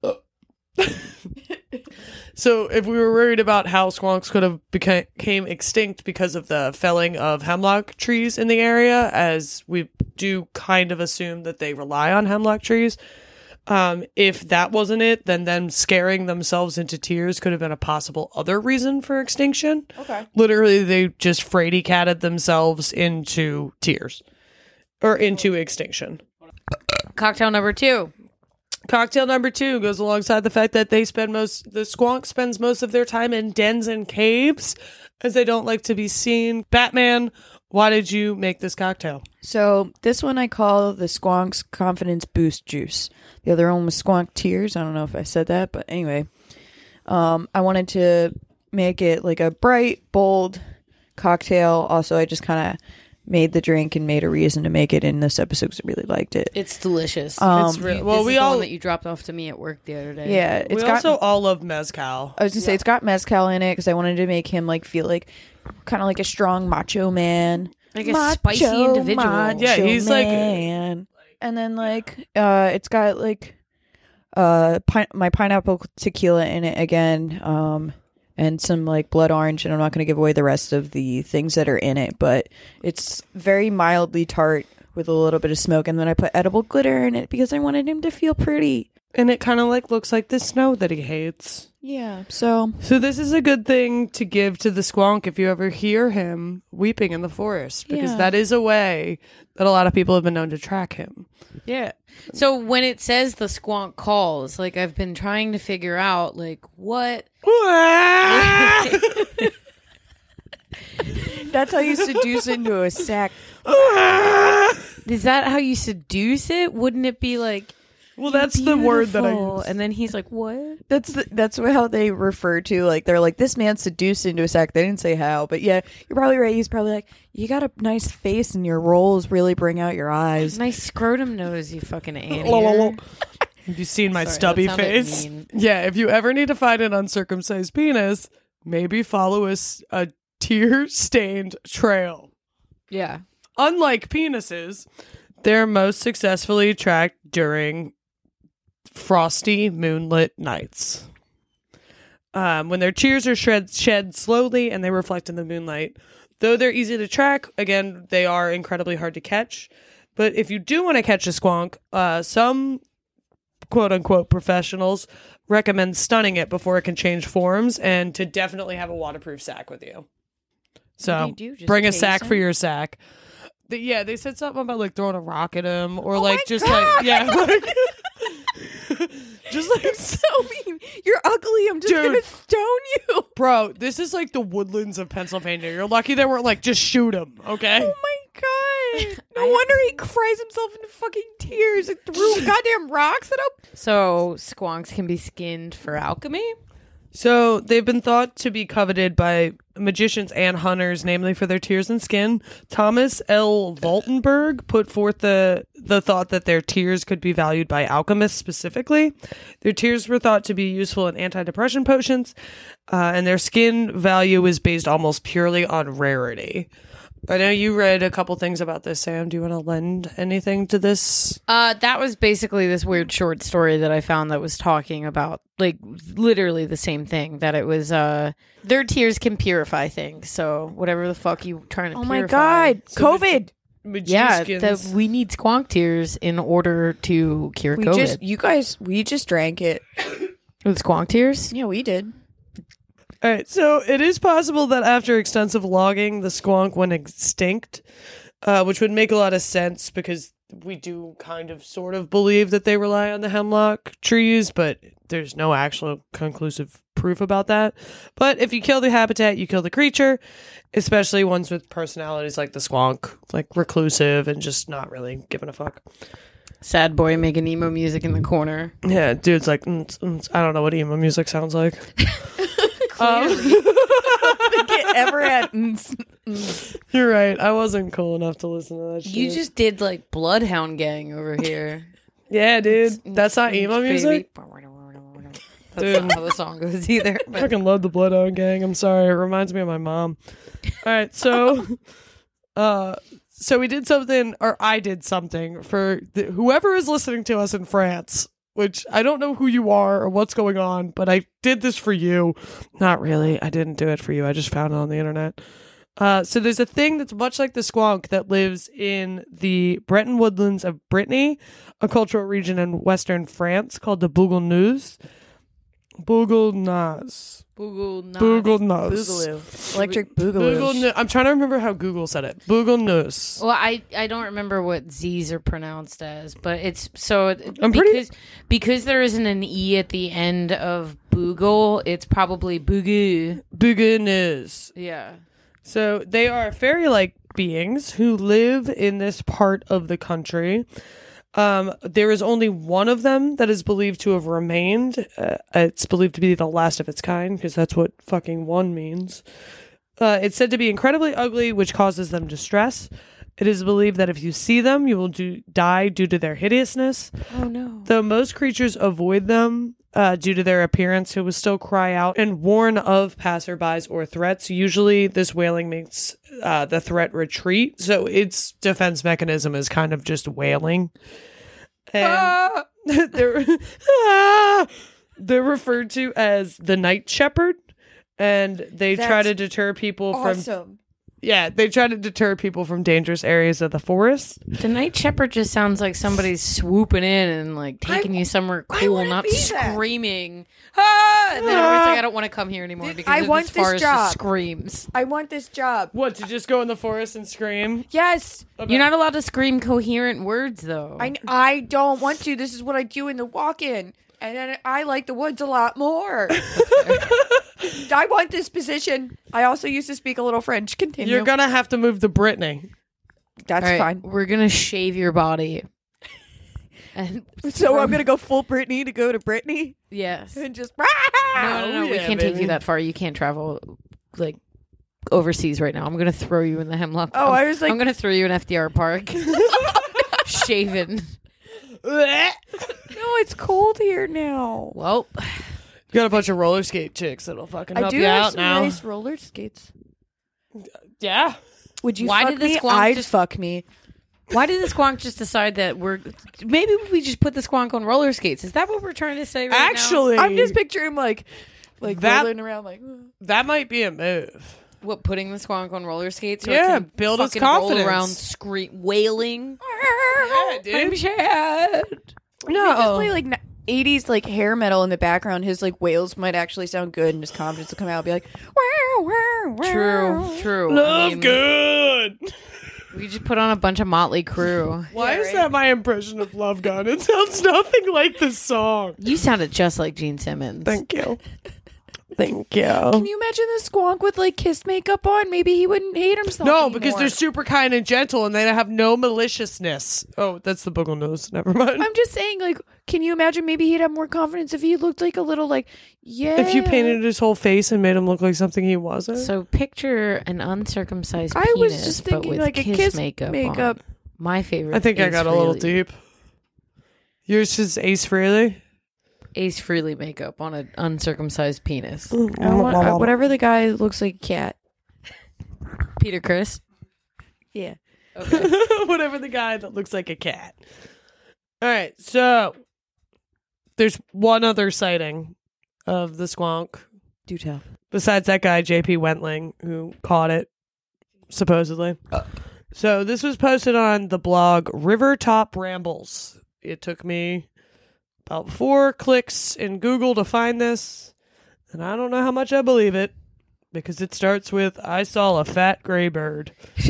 Speaker 4: So if we were worried about how squonks could have beca- became extinct because of the felling of hemlock trees in the area, as we do kind of assume that they rely on hemlock trees, um, if that wasn't it, then them scaring themselves into tears could have been a possible other reason for extinction.
Speaker 5: Okay.
Speaker 4: Literally, they just fraidy catted themselves into tears. Or into extinction.
Speaker 3: Cocktail number two.
Speaker 4: Cocktail number two goes alongside the fact that they spend most, the squonk spends most of their time in dens and caves, as they don't like to be seen. Batman, why did you make this cocktail?
Speaker 5: So this one I call the Squonk's Confidence Boost Juice. The other one was Squonk Tears. I don't know if I said that, but anyway. Um, I wanted to make it like a bright, bold cocktail. Also, I just kind of made the drink and made a reason to make it in this episode because I really liked it.
Speaker 3: It's delicious.
Speaker 5: Um,
Speaker 4: It's re-
Speaker 3: You-
Speaker 4: well,
Speaker 3: this
Speaker 4: we
Speaker 3: is the
Speaker 4: all
Speaker 3: one that you dropped off to me at work the other day.
Speaker 5: Yeah,
Speaker 4: we
Speaker 5: it's got.
Speaker 4: also all love mezcal.
Speaker 5: I was gonna say it's got mezcal in it because I wanted to make him like feel like kind of like a strong macho man,
Speaker 3: Like a spicy individual.
Speaker 5: macho
Speaker 4: Yeah, he's like-
Speaker 5: man. And then like uh, it's got like uh pi- my pineapple tequila in it again. Um. And some like blood orange, and I'm not going to give away the rest of the things that are in it, but it's very mildly tart with a little bit of smoke. And then I put edible glitter in it because I wanted him to feel pretty.
Speaker 4: And it kind of like looks like the snow that he hates.
Speaker 5: Yeah. So
Speaker 4: So this is a good thing to give to the squonk if you ever hear him weeping in the forest, because
Speaker 5: Yeah.
Speaker 4: that is a way that a lot of people have been known to track him.
Speaker 3: Yeah. So when it says the squonk calls, like I've been trying to figure out, like what.
Speaker 5: that's how you seduce into a sack.
Speaker 3: Is that how you seduce it? Wouldn't it be like,
Speaker 4: Well, that's the word that I
Speaker 3: beautiful?
Speaker 4: use.
Speaker 3: And then he's like, what?
Speaker 5: That's the, that's how they refer to like they're like this man seduced into a sack. They didn't say how, but yeah, you're probably right. He's probably like you got a nice face and your rolls really bring out your eyes.
Speaker 3: Nice scrotum nose, you fucking anteater.
Speaker 4: Have you seen my
Speaker 3: Sorry,
Speaker 4: stubby
Speaker 3: that sounded
Speaker 4: face?
Speaker 3: mean.
Speaker 4: Yeah, if you ever need to find an uncircumcised penis, maybe follow a, s- a tear-stained trail.
Speaker 3: Yeah.
Speaker 4: Unlike penises, they're most successfully tracked during frosty moonlit nights. Um, when their tears are shred- shed slowly and they reflect in the moonlight. Though they're easy to track, again, they are incredibly hard to catch. But if you do want to catch a squonk, uh, some quote-unquote professionals recommend stunning it before it can change forms, and to definitely have a waterproof sack with you. So
Speaker 5: do you do? Just
Speaker 4: bring a
Speaker 5: case
Speaker 4: sack
Speaker 5: him?
Speaker 4: for your sack. The- yeah, they said something about like throwing a rock at him, or
Speaker 5: Oh
Speaker 4: like
Speaker 5: my
Speaker 4: just
Speaker 5: God!
Speaker 4: like yeah, like, just like
Speaker 5: So mean. You're ugly. I'm just
Speaker 4: Dude.
Speaker 5: gonna stone you.
Speaker 4: bro. This is like the woodlands of Pennsylvania. You're lucky they weren't like just shoot him. Okay.
Speaker 5: Oh my god! No wonder he cries himself into fucking tears and threw goddamn rocks at him.
Speaker 3: So squonks can be skinned for alchemy?
Speaker 4: So they've been thought to be coveted by magicians and hunters, namely for their tears and skin. Thomas L. Valtenberg put forth the the thought that their tears could be valued by alchemists specifically. Their tears were thought to be useful in antidepressant potions, uh, and their skin value is based almost purely on rarity. I know you read a couple things about this, Sam. Do you want to lend anything to this?
Speaker 3: Uh, that was basically this weird short story that I found that was talking about, like, literally the same thing. That it was, uh, their tears can purify things. So whatever the fuck you trying to
Speaker 5: Oh
Speaker 3: purify.
Speaker 5: my god, COVID.
Speaker 3: Yeah,
Speaker 4: Magicians.
Speaker 3: the, we need squonk tears in order to cure
Speaker 5: We
Speaker 3: COVID.
Speaker 5: just, you guys, we just drank it.
Speaker 3: With squonk tears?
Speaker 5: Yeah, we did.
Speaker 4: All right, so it is possible that after extensive logging, the squonk went extinct, uh, which would make a lot of sense because we do kind of sort of believe that they rely on the hemlock trees, but there's no actual conclusive proof about that. But if you kill the habitat, you kill the creature, especially ones with personalities like the squonk, like reclusive and just not really giving a fuck.
Speaker 3: Sad boy making emo music in the corner.
Speaker 4: Yeah, dude's like, mm, mm, I don't know what emo music sounds like. Um,
Speaker 5: Get ever at.
Speaker 4: You're right. I wasn't cool enough to listen to that shit.
Speaker 3: You just did like Bloodhound Gang over here.
Speaker 4: Yeah, dude. That's not emo music?
Speaker 3: That's
Speaker 4: Dude.
Speaker 3: not how the song goes either.
Speaker 4: I fucking love the Bloodhound Gang. I'm sorry. It reminds me of my mom. All right, so uh so we did something, or I did something for the, whoever is listening to us in France, which I don't know who you are or what's going on, but I did this for you. Not really. I didn't do it for you. I just found it on the internet. Uh, so there's a thing that's much like the squonk that lives in the Breton woodlands of Brittany, a cultural region in western France called the Bougonnais. Bougonnais.
Speaker 3: Boogle
Speaker 4: Bougonnais.
Speaker 5: Boogaloo. Electric Boogaloo.
Speaker 4: Bougonnais. I'm trying to remember how Google said it. Bougonnais.
Speaker 3: Well, I, I don't remember what Z's are pronounced as, but it's so it-
Speaker 4: I'm pretty-
Speaker 3: because because there isn't an E at the end of Boogle, it's probably Bougou.
Speaker 4: Bougonnais.
Speaker 3: Yeah.
Speaker 4: So they are fairy-like beings who live in this part of the country. Um, there is only one of them that is believed to have remained. Uh, it's believed to be the last of its kind because that's what fucking one means. Uh, it's said to be incredibly ugly, which causes them distress. It is believed that if you see them, you will do- die due to their hideousness.
Speaker 3: Oh no.
Speaker 4: Though most creatures avoid them uh, due to their appearance, who will still cry out and warn of passerbys or threats. Usually, this wailing makes uh, the threat retreat, so its defense mechanism is kind of just wailing. And
Speaker 3: Ah!
Speaker 4: they're ah! they're referred to as the night shepherd, and they try
Speaker 5: That's
Speaker 4: to deter people from
Speaker 5: Awesome.
Speaker 4: yeah they try to deter people from dangerous areas of the forest.
Speaker 3: The Night Shepherd just sounds like somebody's swooping in and like taking
Speaker 5: I-
Speaker 3: you somewhere
Speaker 5: I
Speaker 3: cool,
Speaker 5: wanna
Speaker 3: not
Speaker 5: be that.
Speaker 3: screaming. Ah! And then always like, I don't want to come here anymore because
Speaker 5: I
Speaker 3: this
Speaker 5: want this
Speaker 3: forest
Speaker 5: job.
Speaker 3: just screams.
Speaker 5: I want this job.
Speaker 4: What, to just go in the forest and scream?
Speaker 5: Yes.
Speaker 3: You're not allowed to scream coherent words though.
Speaker 5: I, I don't want to. This is what I do in the walk-in. And then I like the woods a lot more. I want this position. I also used to speak a little French. Continue.
Speaker 4: You're gonna have to move to Brittany.
Speaker 5: That's
Speaker 3: All right,
Speaker 5: fine.
Speaker 3: We're gonna shave your body. And
Speaker 5: So I'm gonna go full Brittany to go to Brittany
Speaker 3: yes. No,
Speaker 5: and just.
Speaker 3: no, no, we
Speaker 4: yeah,
Speaker 3: can't take
Speaker 4: baby.
Speaker 3: you that far. You can't travel like overseas right now. I'm gonna throw you in the hemlock.
Speaker 5: Oh,
Speaker 3: I'm,
Speaker 5: I was like-
Speaker 3: I'm gonna throw you in F D R Park, shaven.
Speaker 5: No, it's cold here now.
Speaker 3: Well,
Speaker 4: You got a bunch of roller skate chicks that'll fucking
Speaker 5: I
Speaker 4: help
Speaker 5: do
Speaker 4: you
Speaker 5: have
Speaker 4: out
Speaker 5: some
Speaker 4: now.
Speaker 5: nice roller skates.
Speaker 4: Yeah.
Speaker 5: Would you
Speaker 3: Why
Speaker 5: fuck
Speaker 3: did the
Speaker 5: me?
Speaker 3: squonk
Speaker 5: I'd
Speaker 3: just-
Speaker 5: fuck me.
Speaker 3: why did the squonk just decide that we're maybe we just put the squonk on roller skates? Is that what we're trying to say right now?
Speaker 4: Actually,
Speaker 5: I'm just picturing like, like
Speaker 4: That-
Speaker 5: rolling around like.
Speaker 4: that might be a move.
Speaker 3: What, putting the squonk on roller skates? So
Speaker 4: Yeah,
Speaker 3: it can
Speaker 4: build his
Speaker 3: fucking roll
Speaker 4: confidence.
Speaker 3: around, scream, wailing.
Speaker 4: Yeah,
Speaker 3: I'm sad.
Speaker 5: No, just play like n- eighties like hair metal in the background. His like wails might actually sound good, and his confidence will come out and be like, wow, wow, wow.
Speaker 3: True, true. I
Speaker 4: Love
Speaker 3: mean,
Speaker 4: good.
Speaker 3: We just put on a bunch of Motley Crue.
Speaker 4: Why
Speaker 5: Yeah,
Speaker 4: is
Speaker 5: right.
Speaker 4: that my impression of Love Gun? It sounds nothing like this song.
Speaker 3: You sounded just like Gene Simmons.
Speaker 4: Thank you. Thank you.
Speaker 5: Can you imagine the squonk with like kiss makeup on? Maybe he wouldn't hate himself.
Speaker 4: No,
Speaker 5: anymore.
Speaker 4: because they're super kind and gentle, and they have no maliciousness. Oh, that's the boogle nose. Never mind.
Speaker 5: I'm just saying, like, can you imagine? Maybe he'd have more confidence if he looked like a little, like, yeah.
Speaker 4: If you painted his whole face and made him look like something he wasn't.
Speaker 3: So picture an uncircumcised
Speaker 5: I
Speaker 3: penis,
Speaker 5: was just
Speaker 3: but
Speaker 5: thinking
Speaker 3: with
Speaker 5: like a
Speaker 3: kiss,
Speaker 5: kiss
Speaker 3: makeup.
Speaker 5: makeup.
Speaker 3: on. My favorite.
Speaker 4: I think I
Speaker 3: Ace
Speaker 4: got a little
Speaker 3: Frehley.
Speaker 4: deep. Yours is Ace Frehley.
Speaker 3: Ace Frehley makeup on an uncircumcised penis.
Speaker 5: I want, uh, whatever the guy looks like a cat.
Speaker 3: Peter Criss.
Speaker 5: Yeah.
Speaker 3: Okay.
Speaker 4: Whatever the guy that looks like a cat. All right, so there's one other sighting of the squonk
Speaker 5: Do tell.
Speaker 4: besides that guy J P Wentling who caught it supposedly. So this was posted on the blog Rivertop Rambles. It took me about four clicks in Google to find this, and I don't know how much I believe it because it starts with I saw a fat gray bird.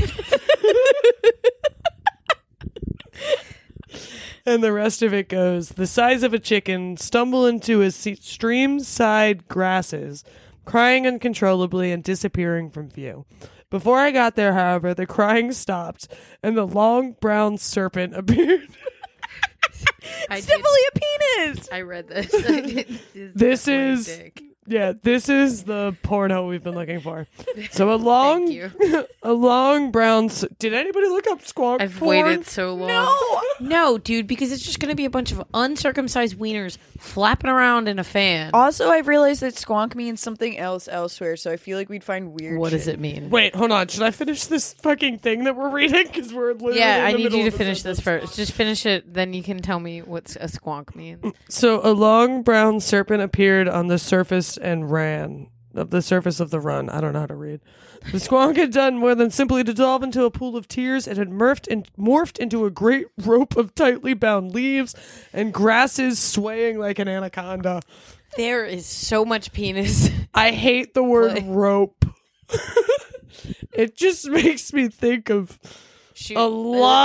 Speaker 4: And the rest of it goes, the size of a chicken stumble into his se- stream-side grasses, crying uncontrollably and disappearing from view. Before I got there, however, the crying stopped, and the long brown serpent appeared.
Speaker 3: I
Speaker 5: It's
Speaker 3: did-
Speaker 5: definitely a penis.
Speaker 3: I read this. I did-
Speaker 4: This
Speaker 3: definitely a
Speaker 4: is-
Speaker 3: dick.
Speaker 4: Yeah, this is the porno we've been looking for. So a long,
Speaker 3: Thank you.
Speaker 4: a long brown. S- Did anybody look up squonk
Speaker 3: I've
Speaker 4: porn?
Speaker 3: waited so long.
Speaker 5: No.
Speaker 3: No, dude, because it's just going to be a bunch of uncircumcised wieners flapping around in a fan.
Speaker 5: Also, I've realized that squonk means something else elsewhere, so I feel like we'd find weird.
Speaker 3: What does
Speaker 5: shit.
Speaker 3: it mean?
Speaker 4: Wait, hold on. Should I finish this fucking thing that we're reading? Because we're literally
Speaker 3: Yeah,
Speaker 4: in
Speaker 3: I
Speaker 4: the
Speaker 3: need
Speaker 4: middle
Speaker 3: you to
Speaker 4: of the
Speaker 3: finish this
Speaker 4: sentence.
Speaker 3: first. Just finish it, then you can tell me what a squonk means.
Speaker 4: So a long brown serpent appeared on the surface and ran. Of the surface of the run. I don't know how to read. The squonk had done more than simply dissolve into a pool of tears. It had morphed, in, morphed into a great rope of tightly bound leaves and grasses swaying like an anaconda.
Speaker 3: There is so much penis.
Speaker 4: I hate the word
Speaker 3: Play.
Speaker 4: rope. It just makes me think of
Speaker 3: Shoot,
Speaker 4: a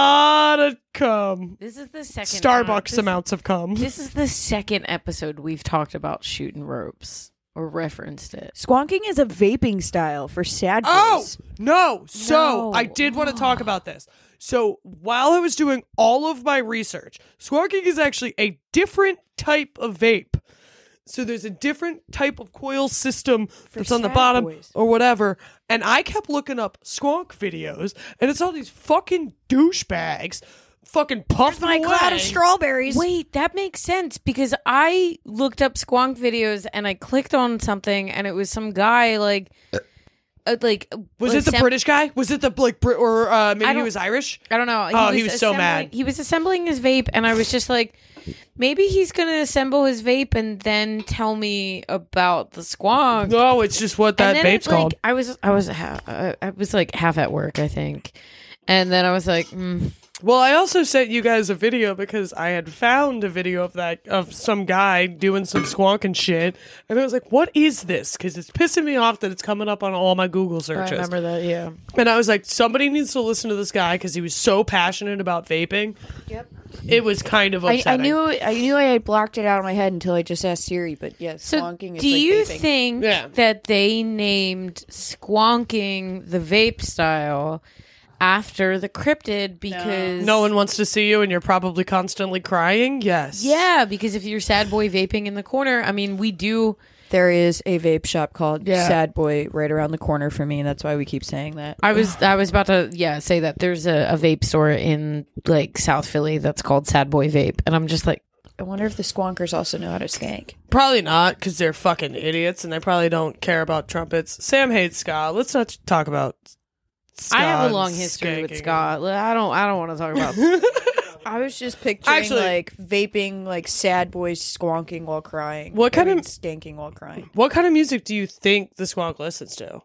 Speaker 4: lot of cum.
Speaker 3: This is the second time-
Speaker 4: Starbucks
Speaker 3: this,
Speaker 4: amounts of cum.
Speaker 3: This is the second episode we've talked about shooting ropes or referenced it.
Speaker 5: Squonking is a vaping style for sad
Speaker 4: Oh,
Speaker 5: boys.
Speaker 4: no. So
Speaker 3: No.
Speaker 4: I did want to talk about this. So while I was doing all of my research, squonking is actually a different type of vape. So there's a different type of coil system that's on the
Speaker 5: sad
Speaker 4: bottom
Speaker 5: boys.
Speaker 4: or whatever. And I kept looking up squonk videos, and it's all these fucking douchebags fucking puffing
Speaker 5: My
Speaker 4: away.
Speaker 5: cloud of strawberries.
Speaker 3: Wait, that makes sense because I looked up squonk videos and I clicked on something and it was some guy like, uh, like
Speaker 4: Was it the
Speaker 3: assemb-
Speaker 4: British guy? Was it the like Brit or uh, maybe
Speaker 3: I
Speaker 4: he
Speaker 3: don't-
Speaker 4: was Irish?
Speaker 3: I don't know.
Speaker 4: Oh, he was so
Speaker 3: assembling-
Speaker 4: mad.
Speaker 3: He was assembling his vape, and I was just like, maybe he's gonna assemble his vape and then tell me about the squonk.
Speaker 4: No, it's just what that
Speaker 3: and then
Speaker 4: vape's
Speaker 3: it, like,
Speaker 4: called.
Speaker 3: I was, I was, ha- I I was like half at work, I think, and then I was like, mm.
Speaker 4: Well, I also sent you guys a video because I had found a video of that of some guy doing some squonking shit, and I was like, "What is this?" Because it's pissing me off that it's coming up on all my Google
Speaker 3: I
Speaker 4: searches.
Speaker 3: remember that. Yeah.
Speaker 4: And I was like, "Somebody needs to listen to this guy because he was so passionate about vaping."
Speaker 5: Yep.
Speaker 4: It was kind of
Speaker 5: I,
Speaker 4: upsetting.
Speaker 5: I knew I knew I had blocked it out of my head until I just asked Siri, but yes,
Speaker 3: So,
Speaker 5: squonking is
Speaker 3: do
Speaker 5: like
Speaker 3: you
Speaker 5: vaping.
Speaker 3: think
Speaker 4: Yeah.
Speaker 3: that they named squonking the vape style after the cryptid because
Speaker 4: No one wants to see you, and you're probably constantly crying. Yes.
Speaker 3: Yeah, because if you're sad boy vaping in the corner, I mean, we do.
Speaker 5: There is a vape shop called
Speaker 3: Yeah.
Speaker 5: Sad Boy right around the corner for me, and that's why we keep saying that.
Speaker 3: I was I was about to yeah say that there's a, a vape store in like South Philly that's called Sad Boy Vape, and I'm just like,
Speaker 5: I wonder if the squonkers also know how to skank.
Speaker 4: Probably not, because they're fucking idiots, and they probably don't care about trumpets. Sam hates ska. Let's not talk about. Ska
Speaker 3: I have a
Speaker 4: and
Speaker 3: long history with
Speaker 4: skanking.
Speaker 3: ska. I don't I don't want to talk about.
Speaker 5: I was just picturing
Speaker 4: Actually-
Speaker 5: like vaping, like sad boys squonking while crying.
Speaker 4: What
Speaker 5: I
Speaker 4: kind
Speaker 5: mean,
Speaker 4: of-
Speaker 5: skanking while crying?
Speaker 4: What kind of music do you think the squonk listens to?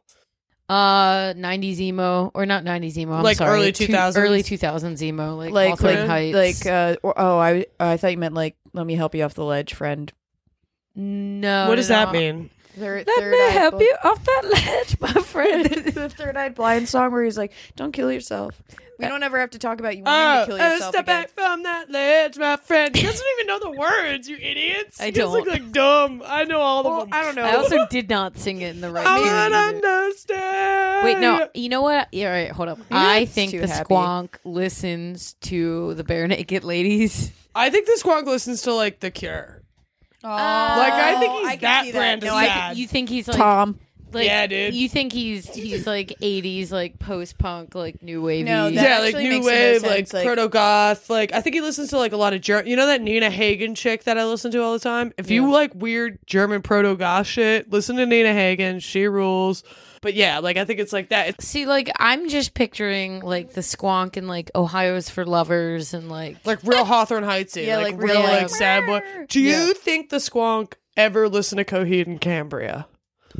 Speaker 3: Uh, nineties emo or not nineties emo? I'm
Speaker 4: Like
Speaker 3: sorry,
Speaker 4: early
Speaker 3: two-
Speaker 4: two thousands?
Speaker 3: early two thousands emo, like
Speaker 5: Like,
Speaker 3: Hawthorne
Speaker 5: like,
Speaker 3: Heights.
Speaker 5: like, uh, or, oh, I, I thought you meant like, let me help you off the ledge, friend.
Speaker 3: no.
Speaker 4: what does
Speaker 3: no,
Speaker 4: that
Speaker 3: no.
Speaker 4: mean?
Speaker 5: Third,
Speaker 3: Let
Speaker 5: third
Speaker 3: me
Speaker 5: Eye
Speaker 3: help
Speaker 5: Blind-
Speaker 3: you off that ledge, my friend.
Speaker 5: the Third Eye Blind song where he's like, "Don't kill yourself." We don't ever have to talk about you wanting
Speaker 4: Oh,
Speaker 5: to kill
Speaker 4: uh,
Speaker 5: yourself
Speaker 4: step
Speaker 5: again.
Speaker 4: back from that ledge, my friend. You guys don't even know the words, you idiots.
Speaker 3: I
Speaker 4: You guys look
Speaker 3: don't.
Speaker 4: like dumb. I know all
Speaker 5: Well,
Speaker 4: of them.
Speaker 5: I don't know.
Speaker 3: I also did not sing it in the right
Speaker 4: I
Speaker 3: tune
Speaker 4: don't
Speaker 3: either.
Speaker 4: understand.
Speaker 3: Wait, no. You know what? Yeah, all right, hold up.
Speaker 5: You're
Speaker 3: I
Speaker 5: not
Speaker 3: think
Speaker 5: too
Speaker 3: the
Speaker 5: happy.
Speaker 3: Squonk listens to the Bare Naked Ladies.
Speaker 4: I think the Squonk listens to like The Cure.
Speaker 5: Oh,
Speaker 4: Like, I think he's
Speaker 5: I can
Speaker 4: that
Speaker 5: see
Speaker 4: brand
Speaker 5: that.
Speaker 4: of
Speaker 3: No, I
Speaker 4: sad.
Speaker 3: think you think he's like
Speaker 5: Tom.
Speaker 3: like
Speaker 4: Yeah, dude.
Speaker 3: You think he's he's like eighties like post punk like new wavy.
Speaker 5: No, that-
Speaker 4: Yeah, like
Speaker 5: actually
Speaker 4: new
Speaker 5: makes the most
Speaker 4: wave, like,
Speaker 5: sense, like-
Speaker 4: proto goth. Like I think he listens to like a lot of Ger- you know that Nina Hagen chick that I listen to all the time. If you
Speaker 3: Yeah.
Speaker 4: like weird German proto goth shit, listen to Nina Hagen. She rules. But yeah, like I think it's like that. It's
Speaker 3: See, like I'm just picturing like the Squonk and like Ohio's for Lovers and like
Speaker 4: like real Hawthorne Heightsy.
Speaker 5: Yeah,
Speaker 4: like,
Speaker 5: like
Speaker 4: real
Speaker 5: real,
Speaker 4: like
Speaker 5: like,
Speaker 4: sad boy. Do you
Speaker 3: Yeah.
Speaker 4: think the Squonk ever listened to Coheed and Cambria?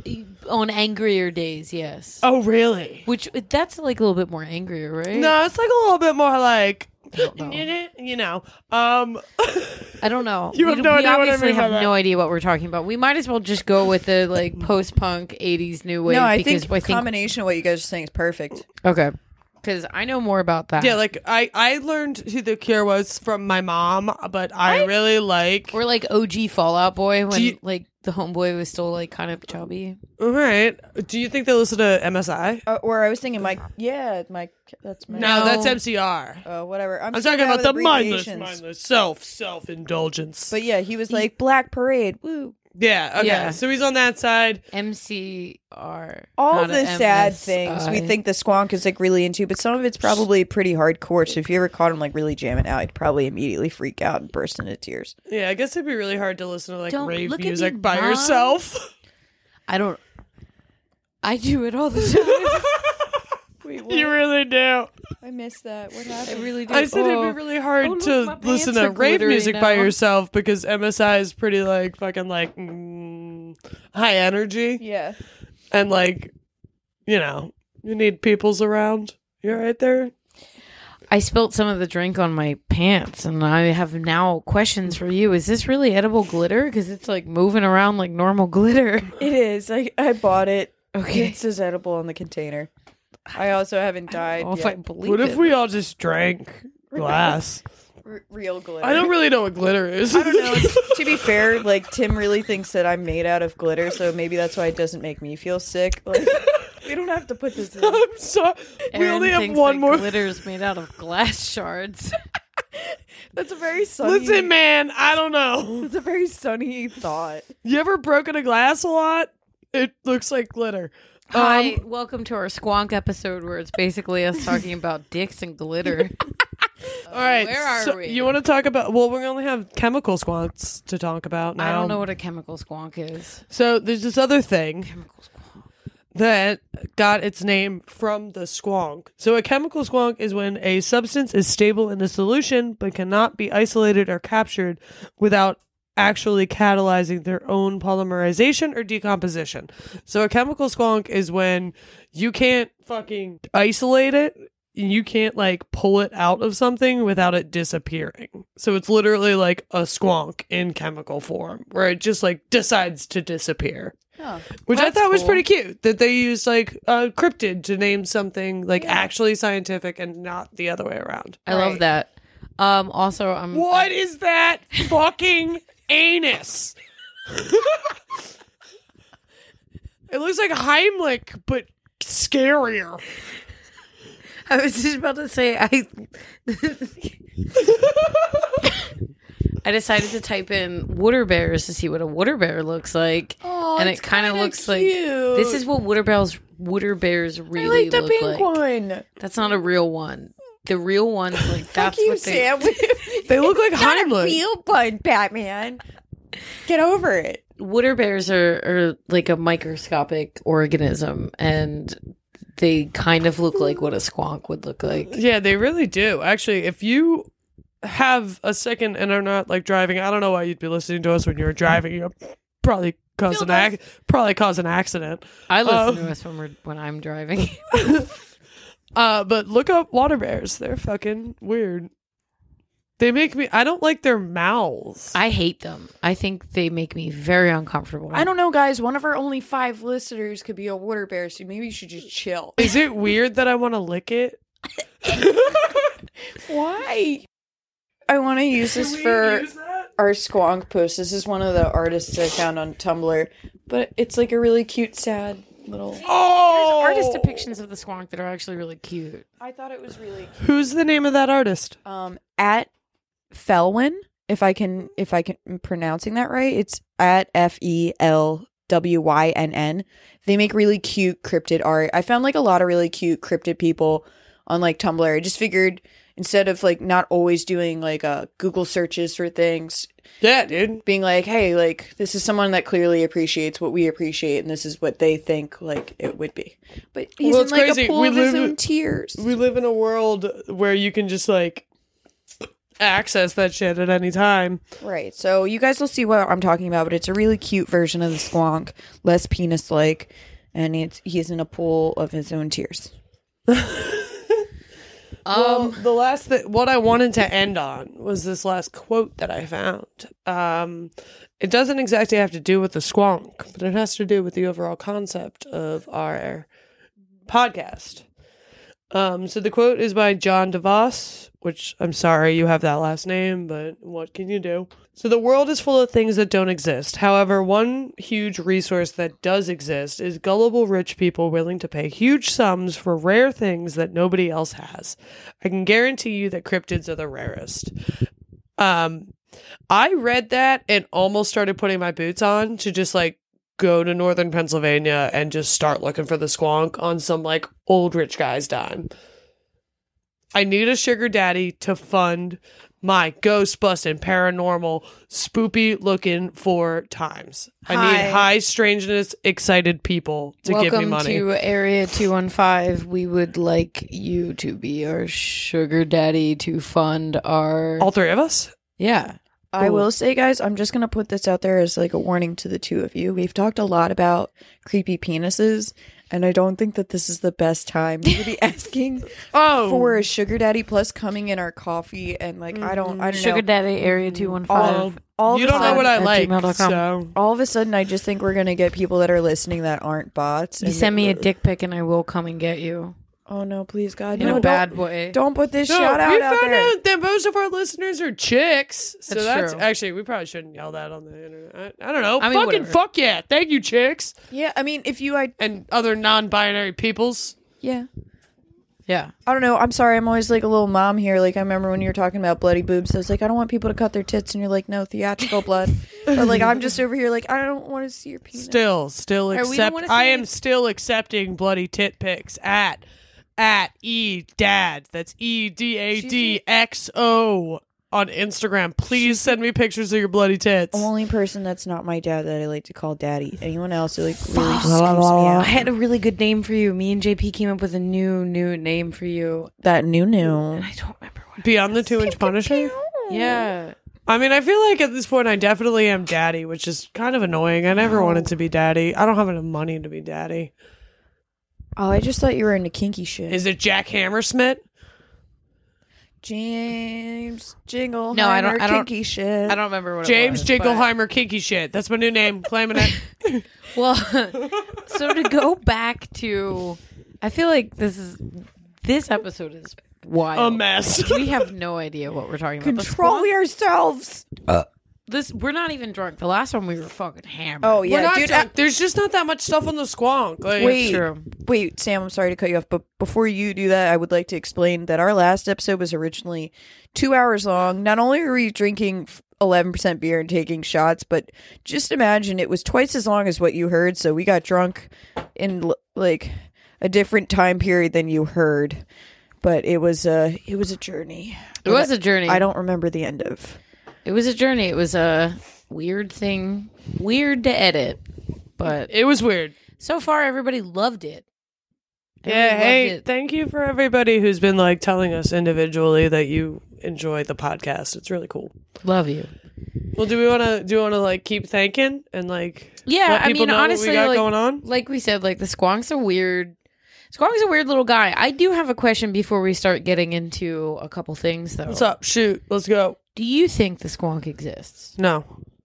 Speaker 3: on angrier days, yes.
Speaker 4: Oh really?
Speaker 3: Which that's like a little bit more angrier, right?
Speaker 4: No, it's like a little bit more like
Speaker 3: don't know.
Speaker 4: you know. Um
Speaker 3: I don't know.
Speaker 4: You
Speaker 3: we,
Speaker 4: have no
Speaker 3: we
Speaker 4: idea what I
Speaker 3: obviously
Speaker 4: mean by
Speaker 3: have
Speaker 4: that.
Speaker 3: no idea what we're talking about. We might as well just go with the like post punk eighties new wave
Speaker 5: No, I
Speaker 3: because
Speaker 5: think
Speaker 3: I think
Speaker 5: combination of what you guys are saying is perfect.
Speaker 3: okay. Because I know more about that.
Speaker 4: Yeah, like I, I learned who The Cure was from my mom, but I, really like.
Speaker 3: or like O G Fallout Boy when
Speaker 4: Do you-
Speaker 3: like the homeboy was still like kind of chubby.
Speaker 4: All right. Do you think they listen to M S I?
Speaker 5: Uh, or I was thinking, Mike. Yeah, Mike. That's my.
Speaker 4: No,
Speaker 3: No.
Speaker 4: that's M C R.
Speaker 5: Oh, whatever. I'm,
Speaker 4: I'm
Speaker 5: so
Speaker 4: talking
Speaker 5: bad
Speaker 4: about
Speaker 5: with
Speaker 4: the mindless,
Speaker 5: abbreviations.
Speaker 4: mindless self, self indulgence.
Speaker 5: But yeah, he was like Black Parade. Woo.
Speaker 4: Yeah. Okay.
Speaker 3: Yeah.
Speaker 4: So he's on that side.
Speaker 3: M C R.
Speaker 5: All
Speaker 3: not
Speaker 5: of the
Speaker 3: a
Speaker 5: sad
Speaker 3: M S I.
Speaker 5: things we think the Squonk is like really into, but some of it's probably pretty hardcore. So if you ever caught him like really jamming out, he'd probably immediately freak out and burst into tears.
Speaker 4: Yeah, I guess it'd be really hard to listen to like
Speaker 3: Don't
Speaker 4: rave
Speaker 3: look at
Speaker 4: music
Speaker 3: me,
Speaker 4: by
Speaker 3: Mom.
Speaker 4: yourself.
Speaker 3: I don't. I do it all the time.
Speaker 5: Wait,
Speaker 4: You really do.
Speaker 5: I missed that. What
Speaker 3: I
Speaker 5: happened?
Speaker 3: really do.
Speaker 4: I said
Speaker 3: Oh.
Speaker 4: it'd be really hard
Speaker 3: Oh, look,
Speaker 4: to
Speaker 3: my
Speaker 4: listen
Speaker 3: pants
Speaker 4: to
Speaker 3: are
Speaker 4: rave
Speaker 3: glittery
Speaker 4: music by
Speaker 3: now.
Speaker 4: yourself because M S I is pretty like fucking like mm, high energy
Speaker 5: Yeah.
Speaker 4: and like you know you need peoples around. You're right there.
Speaker 3: I spilt some of the drink on my pants, and I have now questions for you. Is this really edible glitter? Because it's like moving around like normal glitter.
Speaker 5: It is. I, I bought it.
Speaker 3: Okay.
Speaker 5: It says edible on the container. I also haven't died
Speaker 3: Oh, if I
Speaker 5: yet.
Speaker 3: believe
Speaker 4: What
Speaker 3: it.
Speaker 4: if we all just drank glass?
Speaker 5: R- real glitter.
Speaker 4: I don't really know what glitter is.
Speaker 5: I don't know. To be fair, like Tim really thinks that I'm made out of glitter, so maybe that's why it doesn't make me feel sick. Like, we don't have to put this in.
Speaker 4: I'm sorry. We
Speaker 3: Aaron
Speaker 4: only have
Speaker 3: thinks
Speaker 4: one
Speaker 3: that
Speaker 4: more.
Speaker 3: Glitter's made out of glass shards.
Speaker 5: That's a very sunny.
Speaker 4: Listen, man, I don't know.
Speaker 5: It's a very sunny thought.
Speaker 4: You ever broken a glass a lot? It looks like glitter.
Speaker 3: Hi,
Speaker 4: Um,
Speaker 3: welcome to our Squonk episode, where it's basically us talking about dicks and glitter.
Speaker 4: all right.
Speaker 3: where are
Speaker 4: so
Speaker 3: we?
Speaker 4: You want to talk about? Well, we only have chemical squonks to talk about now.
Speaker 3: I don't know what a chemical squonk is.
Speaker 4: So there's this other thing
Speaker 3: Chemical squonk.
Speaker 4: that got its name from the squonk. So a chemical squonk is when a substance is stable in a solution but cannot be isolated or captured without actually catalyzing their own polymerization or decomposition. So a chemical squonk is when you can't fucking isolate it. You can't like pull it out of something without it disappearing. So it's literally like a squonk in chemical form where it just like decides to disappear.
Speaker 5: Oh.
Speaker 4: Which I
Speaker 3: That's
Speaker 4: thought was
Speaker 3: cool.
Speaker 4: pretty cute that they used like uh, cryptid to name something like actually scientific and not the other way around.
Speaker 3: I love
Speaker 5: Right.
Speaker 3: that. Um. Also, I'm.
Speaker 4: What is that fucking anus? It looks like Heimlich, but scarier.
Speaker 3: I was just about to say I. I decided to type in water bears to see what a water bear looks like,
Speaker 5: Oh,
Speaker 3: and it
Speaker 5: it's
Speaker 3: kind of
Speaker 5: kinda
Speaker 3: looks like
Speaker 5: cute.
Speaker 3: this is what water bears water bears
Speaker 5: I
Speaker 3: really
Speaker 5: like the
Speaker 3: look
Speaker 5: pink
Speaker 3: like.
Speaker 5: one.
Speaker 3: That's not a real one. The real one's like that's
Speaker 5: Fuck you,
Speaker 3: what they.
Speaker 5: Sam.
Speaker 4: They look like
Speaker 5: Not a
Speaker 4: Heimlich.
Speaker 5: real one, Batman. Get over it.
Speaker 3: Water bears are, are like a microscopic organism, and they kind of look like what a squonk would look like.
Speaker 4: Yeah, they really do. Actually, if you have a second and are not like driving, I don't know why you'd be listening to us when you were driving. You probably cause an ac- probably cause an accident.
Speaker 3: I listen
Speaker 4: Um,
Speaker 3: to us when we're when I'm driving.
Speaker 4: Uh, but look up water bears. They're fucking weird. They make me, I don't like their mouths.
Speaker 3: I hate them. I think they make me very uncomfortable.
Speaker 5: I don't know, guys. One of our only five listeners could be a water bear, so maybe you should just chill.
Speaker 4: Is it weird that I want to lick it?
Speaker 5: Why? I want to use this
Speaker 4: Can we
Speaker 5: for
Speaker 4: use that?
Speaker 5: our squonk post. This is one of the artists I found on Tumblr, but it's like a really cute, sad little.
Speaker 4: Oh!
Speaker 3: Artist depictions of the squonk that are actually really cute.
Speaker 5: I thought it was really cute.
Speaker 4: Who's the name of that artist?
Speaker 5: Um, at Felwyn, if I can, if I can, I'm pronouncing that right. It's at F E L W Y N N. They make really cute cryptid art. I found like a lot of really cute cryptid people on like Tumblr. I just figured instead of like not always doing like uh Google searches for things,
Speaker 4: Yeah, dude.
Speaker 5: being like, hey, like this is someone that clearly appreciates what we appreciate, and this is what they think like it would be. But he's
Speaker 4: Well,
Speaker 5: in
Speaker 4: it's
Speaker 5: like
Speaker 4: crazy.
Speaker 5: a pool
Speaker 4: We
Speaker 5: of his
Speaker 4: live-
Speaker 5: own tears.
Speaker 4: We live in a world where you can just like access that shit at any time.
Speaker 5: Right. So you guys will see what I'm talking about, but it's a really cute version of the squonk, less penis like, and it's he's in a pool of his own tears.
Speaker 4: Well, the last that what I wanted to end on was this last quote that I found. Um, it doesn't exactly have to do with the squonk, but it has to do with the overall concept of our podcast. Um, so the quote is by John DeVos, which I'm sorry you have that last name, but what can you do? So the world is full of things that don't exist. However, one huge resource that does exist is gullible rich people willing to pay huge sums for rare things that nobody else has. I can guarantee you that cryptids are the rarest. Um, I read that and almost started putting my boots on to just like go to northern Pennsylvania and just start looking for the squonk on some like old rich guy's dime. I need a sugar daddy to fund my ghost busting, paranormal, spoopy looking for times. I need
Speaker 3: Hi.
Speaker 4: high strangeness, excited people to
Speaker 3: Welcome
Speaker 4: give me money.
Speaker 3: to Area two one five. We would like you to be our sugar daddy to fund our.
Speaker 4: All three of us?
Speaker 3: Yeah.
Speaker 5: I
Speaker 4: Cool.
Speaker 5: will say, guys, I'm just going to put this out there as like a warning to the two of you. We've talked a lot about creepy penises, and I don't think that this is the best time to be asking
Speaker 4: Oh,
Speaker 5: for a sugar daddy plus coming in our coffee. And like, I don't, I don't
Speaker 3: Sugar
Speaker 5: know.
Speaker 3: daddy area two one
Speaker 4: well,
Speaker 3: five.
Speaker 5: all of
Speaker 4: you
Speaker 5: a
Speaker 4: don't know what I
Speaker 3: at
Speaker 4: like,
Speaker 3: gmail dot com.
Speaker 4: so
Speaker 5: All of a sudden, I just think we're going to get people that are listening that aren't bots.
Speaker 3: You
Speaker 5: and
Speaker 3: send me a
Speaker 5: that-
Speaker 3: dick pic and I will come and get you.
Speaker 5: Oh, no, please, God.
Speaker 3: In
Speaker 5: no,
Speaker 3: a bad
Speaker 5: don't,
Speaker 3: way.
Speaker 5: Don't put this
Speaker 4: No,
Speaker 5: shout out
Speaker 4: we
Speaker 5: out
Speaker 4: found
Speaker 5: there.
Speaker 4: out that most of our listeners are chicks. So
Speaker 3: That's
Speaker 4: that's,
Speaker 3: true.
Speaker 4: actually, we probably shouldn't yell that on the internet. I, I don't know.
Speaker 3: I mean,
Speaker 4: Fucking
Speaker 3: whatever.
Speaker 4: fuck yeah. Thank you, chicks.
Speaker 5: Yeah, I mean, if you, I,
Speaker 4: And other non binary peoples.
Speaker 5: yeah.
Speaker 3: Yeah.
Speaker 5: I don't know. I'm sorry. I'm always like a little mom here. Like I remember when you were talking about bloody boobs. I was like, I don't want people to cut their tits, and you're like, no, theatrical blood. But like, I'm just over here like, I don't want to see your penis.
Speaker 4: Still, still
Speaker 3: we don't
Speaker 4: accept.
Speaker 3: wanna see
Speaker 4: I
Speaker 3: any-
Speaker 4: am still accepting bloody tit pics at at e dad. That's e d a d x o on Instagram. Please send me pictures of your bloody tits.
Speaker 5: Only person that's not my dad that I like to call daddy. Anyone else who like really just
Speaker 3: I
Speaker 5: screams me out.
Speaker 3: had a really good name for you. Me and J P came up with a new, new name for you.
Speaker 5: That new new.
Speaker 3: I don't remember what.
Speaker 4: Beyond the two inch Punisher.
Speaker 3: Yeah.
Speaker 4: I mean, I feel like at this point I definitely am daddy, which is kind of annoying. I never wanted to be daddy. I don't have enough money to be daddy.
Speaker 5: Oh, I just thought you were into kinky shit.
Speaker 4: Is it Jack Hammersmith?
Speaker 5: James Jingle.
Speaker 3: No, I don't- I don't-
Speaker 5: Kinky shit.
Speaker 3: I don't remember what
Speaker 4: James
Speaker 3: it was. but-
Speaker 4: Jingleheimer Kinky Shit. That's my new name. Claiming it.
Speaker 3: Well, so to go back to, I feel like this is this episode is wild.
Speaker 4: A mess.
Speaker 3: We have no idea what we're talking about. The
Speaker 5: Control
Speaker 3: squonk-
Speaker 5: yourselves.
Speaker 3: This we're not even drunk. The last one we were fucking hammered.
Speaker 5: Oh
Speaker 4: We're
Speaker 5: yeah,
Speaker 4: not
Speaker 5: dude.
Speaker 4: drunk. There's just not that much stuff on the squonk. Like,
Speaker 5: Wait.
Speaker 3: true.
Speaker 5: Wait, Sam, I'm sorry to cut you off, but before you do that, I would like to explain that our last episode was originally two hours long. Not only were we drinking eleven percent beer and taking shots, but just imagine it was twice as long as what you heard. So we got drunk in l- like a different time period than you heard. But it was a it was a journey.
Speaker 3: It was a journey.
Speaker 5: I don't remember the end of.
Speaker 3: It was a journey. It was a weird thing, weird to edit, but
Speaker 4: it was weird.
Speaker 3: so far everybody loved it.
Speaker 4: Yeah,
Speaker 3: Everybody
Speaker 4: hey,
Speaker 3: loved it.
Speaker 4: thank you for everybody who's been like telling us individually that you enjoy the podcast. It's really cool.
Speaker 3: love you.
Speaker 4: Well, do we want to do we want to like keep thanking and like
Speaker 3: Yeah,
Speaker 4: let
Speaker 3: I
Speaker 4: people
Speaker 3: mean,
Speaker 4: know
Speaker 3: honestly,
Speaker 4: what we got
Speaker 3: like,
Speaker 4: going on?
Speaker 3: like we said, like the squonk's a weird. Squonk's a weird little guy. I do have a question before we start getting into a couple things, though.
Speaker 4: What's up? Shoot. Let's go.
Speaker 3: Do you think the squonk exists?
Speaker 4: No.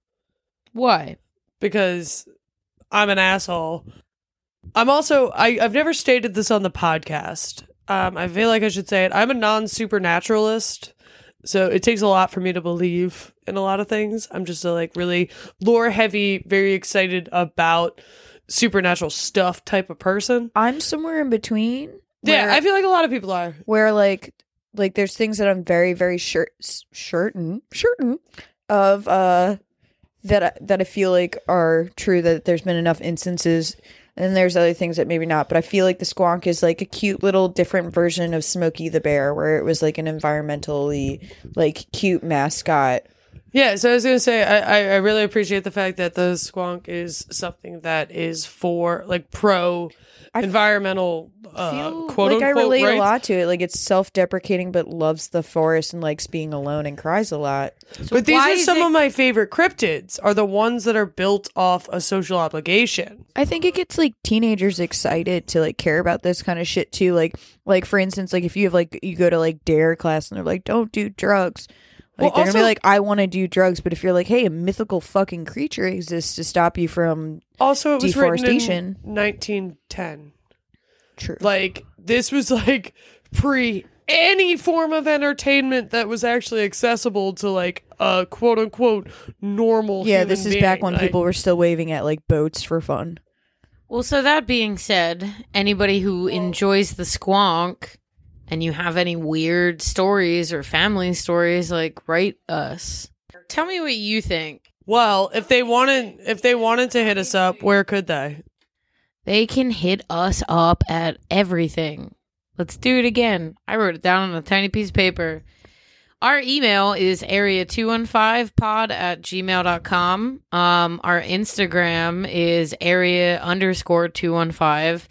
Speaker 3: Why?
Speaker 4: Because I'm an asshole. I'm also, I, I've never stated this on the podcast. Um, I feel like I should say it. I'm a non-supernaturalist, so it takes a lot for me to believe in a lot of things. I'm just a like really lore-heavy, very excited about supernatural stuff type of person.
Speaker 5: I'm somewhere in between.
Speaker 4: Yeah,
Speaker 5: where-
Speaker 4: I feel like a lot of people are.
Speaker 5: where like like there's things that I'm very very sure certain certain of uh that I, that I feel like are true, that there's been enough instances, and then there's other things that maybe not. But I feel like the squonk is like a cute little different version of Smokey the Bear, where it was like an environmentally like cute mascot.
Speaker 4: Yeah, so I was gonna say I, I, I really appreciate the fact that the squonk is something that is for like pro environmental uh,
Speaker 5: feel
Speaker 4: quote
Speaker 5: like I
Speaker 4: unquote
Speaker 5: relate
Speaker 4: rights.
Speaker 5: a lot to it. Like it's self-deprecating, but loves the forest and likes being alone and cries a lot.
Speaker 4: But these
Speaker 3: why
Speaker 4: are
Speaker 3: is
Speaker 4: some
Speaker 3: it-
Speaker 4: of my favorite cryptids. Are the ones that are built off a social obligation.
Speaker 5: I think it gets like teenagers excited to like care about this kind of shit too. Like, like for instance, like if you have like you go to like dare class and they're like, "Don't do drugs." Like
Speaker 4: Well,
Speaker 5: they're gonna be
Speaker 4: also-
Speaker 5: like, "I want to do drugs," but if you're like, "Hey, a mythical fucking creature exists to stop you from,"
Speaker 4: Also, it was written
Speaker 5: Deforestation.
Speaker 4: in nineteen ten.
Speaker 5: true,
Speaker 4: Like this was like pre any form of entertainment that was actually accessible to like a quote unquote normal.
Speaker 5: yeah,
Speaker 4: human
Speaker 5: this is
Speaker 4: being.
Speaker 5: back when
Speaker 4: Like,
Speaker 5: people were still waving at like boats for fun.
Speaker 3: Well, so that being said, anybody who enjoys the squonk and you have any weird stories or family stories, like, write us. Tell me what you think.
Speaker 4: Well, if they wanted, if they wanted to hit us up, where could they?
Speaker 3: They can hit us up at everything. Let's do it again. I wrote it down on a tiny piece of paper. Our email is area two one five pod at gmail dot com. Um, our Instagram is area underscore two one five.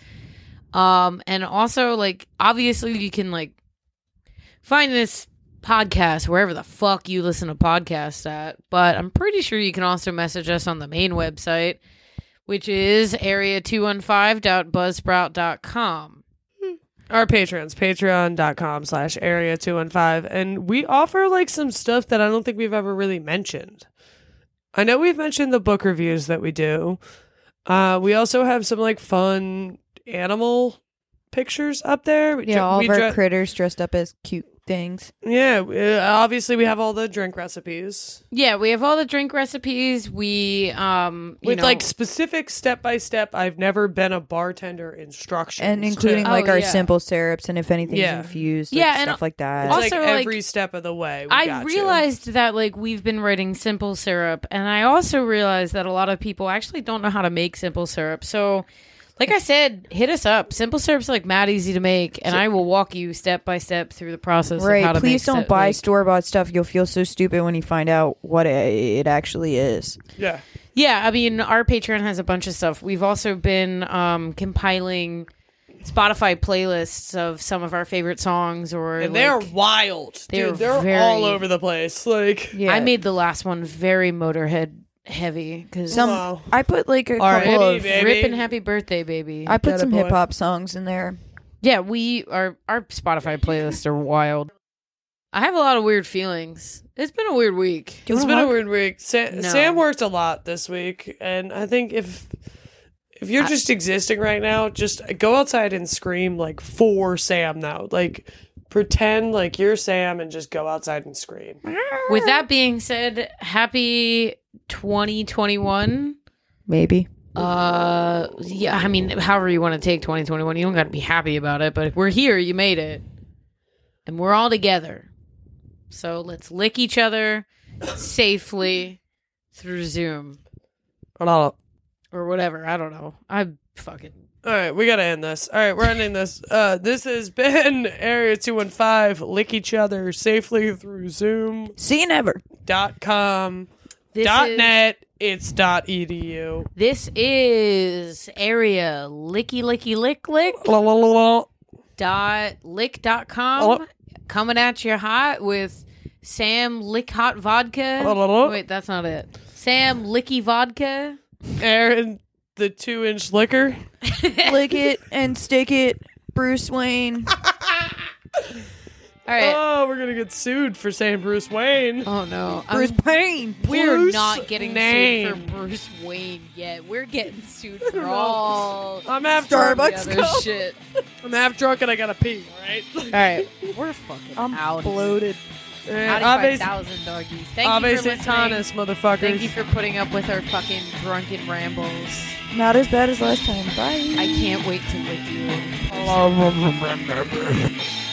Speaker 3: Um, and also, like, obviously you can, like, find this podcast wherever the fuck you listen to podcasts at. But I'm pretty sure you can also message us on the main website, which is area two one five dot buzzsprout dot com.
Speaker 4: Our patrons, patreon.com slash area 215. And we offer like some stuff that I don't think we've ever really mentioned. I know we've mentioned the book reviews that we do. Uh, we also have some like fun animal pictures up there. We
Speaker 5: Yeah,
Speaker 4: dre-
Speaker 5: all
Speaker 4: we
Speaker 5: of our
Speaker 4: dre-
Speaker 5: critters dressed up as cute things.
Speaker 4: Yeah, uh, obviously we have all the drink recipes.
Speaker 3: Yeah, we have all the drink recipes. We, um, you
Speaker 4: With
Speaker 3: know,
Speaker 4: like specific step by step, I've never been a bartender instructions.
Speaker 5: And including
Speaker 4: to-
Speaker 5: like
Speaker 3: Oh,
Speaker 5: our
Speaker 3: yeah.
Speaker 5: simple syrups and if anything's
Speaker 4: Yeah.
Speaker 5: infused,
Speaker 3: Yeah,
Speaker 5: like,
Speaker 3: and
Speaker 5: stuff like that.
Speaker 4: It's
Speaker 3: also,
Speaker 4: like
Speaker 3: like,
Speaker 4: every step of the way. We
Speaker 3: I
Speaker 4: got you.
Speaker 3: realized that, like, we've been writing simple syrup, and I also realized that a lot of people actually don't know how to make simple syrup. So, like I said, hit us up. Simple syrup's like mad easy to make, and I will walk you step by step through the process of how
Speaker 5: Right.
Speaker 3: to
Speaker 5: Please
Speaker 3: make
Speaker 5: don't
Speaker 3: si-
Speaker 5: buy
Speaker 3: like-
Speaker 5: store bought stuff. You'll feel so stupid when you find out what it, it actually is.
Speaker 4: Yeah.
Speaker 3: Yeah, I mean, our Patreon has a bunch of stuff. We've also been um, compiling Spotify playlists of some of our favorite songs, or
Speaker 4: And they're
Speaker 3: like,
Speaker 4: wild.
Speaker 3: they're
Speaker 4: Dude, they're
Speaker 3: very-
Speaker 4: all over the place. Like,
Speaker 5: Yeah.
Speaker 3: I made the last one very Motorhead heavy because
Speaker 5: some.
Speaker 4: Wow.
Speaker 5: I put like a
Speaker 4: R
Speaker 5: couple
Speaker 4: and B,
Speaker 5: of.
Speaker 4: baby.
Speaker 3: Rippin' Happy Birthday, Baby.
Speaker 5: I put
Speaker 4: Get
Speaker 5: some
Speaker 4: it, boy.
Speaker 5: hip hop songs in there.
Speaker 3: Yeah, we our our Spotify playlists are wild. I have a lot of weird feelings. It's been a weird week.
Speaker 5: Do you
Speaker 4: It's
Speaker 5: wanna
Speaker 4: been a
Speaker 5: hug?
Speaker 4: weird week. Sa-
Speaker 3: No.
Speaker 4: Sam worked a lot this week, and I think if if you're
Speaker 3: I-
Speaker 4: just existing right now, just go outside and scream like for Sam now. Like pretend like you're Sam and just go outside and scream.
Speaker 3: With that being said, happy twenty twenty-one.
Speaker 5: Maybe.
Speaker 3: Uh, yeah, I mean, however you want to take twenty twenty-one, you don't got to be happy about it, but if we're here, you made it. And we're all together. So let's lick each other safely through Zoom
Speaker 4: All
Speaker 3: or whatever. I don't know. I fucking.
Speaker 4: right, we gotta end this. All right, we're ending this. Uh, this has been Area two one five. Lick each other safely through Zoom
Speaker 5: See you never.
Speaker 4: dot com
Speaker 3: This
Speaker 4: dot
Speaker 3: is-
Speaker 4: net. It's dot edu.
Speaker 3: This is area licky licky lick lick
Speaker 4: La, la, la, la.
Speaker 3: dot lick dot com
Speaker 4: Oh.
Speaker 3: coming at you hot with Sam Lick Hot Vodka.
Speaker 4: La, la, la.
Speaker 3: Wait, that's not it. Sam Licky Vodka.
Speaker 4: Aaron, the two inch liquor.
Speaker 5: Lick it and stick it Bruce Wayne.
Speaker 3: All right.
Speaker 4: Oh, we're gonna get sued for saying Bruce Wayne.
Speaker 3: Oh no,
Speaker 5: Bruce
Speaker 3: I'm-
Speaker 5: Wayne.
Speaker 3: We're
Speaker 4: Bruce
Speaker 3: not getting
Speaker 4: name.
Speaker 3: sued for Bruce Wayne yet. We're getting sued for all
Speaker 4: I'm half
Speaker 5: Starbucks
Speaker 4: drunk.
Speaker 3: the other
Speaker 5: Go.
Speaker 3: shit.
Speaker 4: I'm half drunk and I gotta pee. All right.
Speaker 3: All right, we're fucking
Speaker 5: I'm
Speaker 3: out.
Speaker 5: bloated.
Speaker 3: Ninety-five
Speaker 4: Ave
Speaker 3: thousand doggies. Thank
Speaker 4: Ave
Speaker 3: you for listening.
Speaker 4: Satanas, motherfuckers.
Speaker 3: Thank you for putting up with our fucking drunken rambles.
Speaker 5: Not as bad as last time. Bye.
Speaker 3: I can't wait to lick you.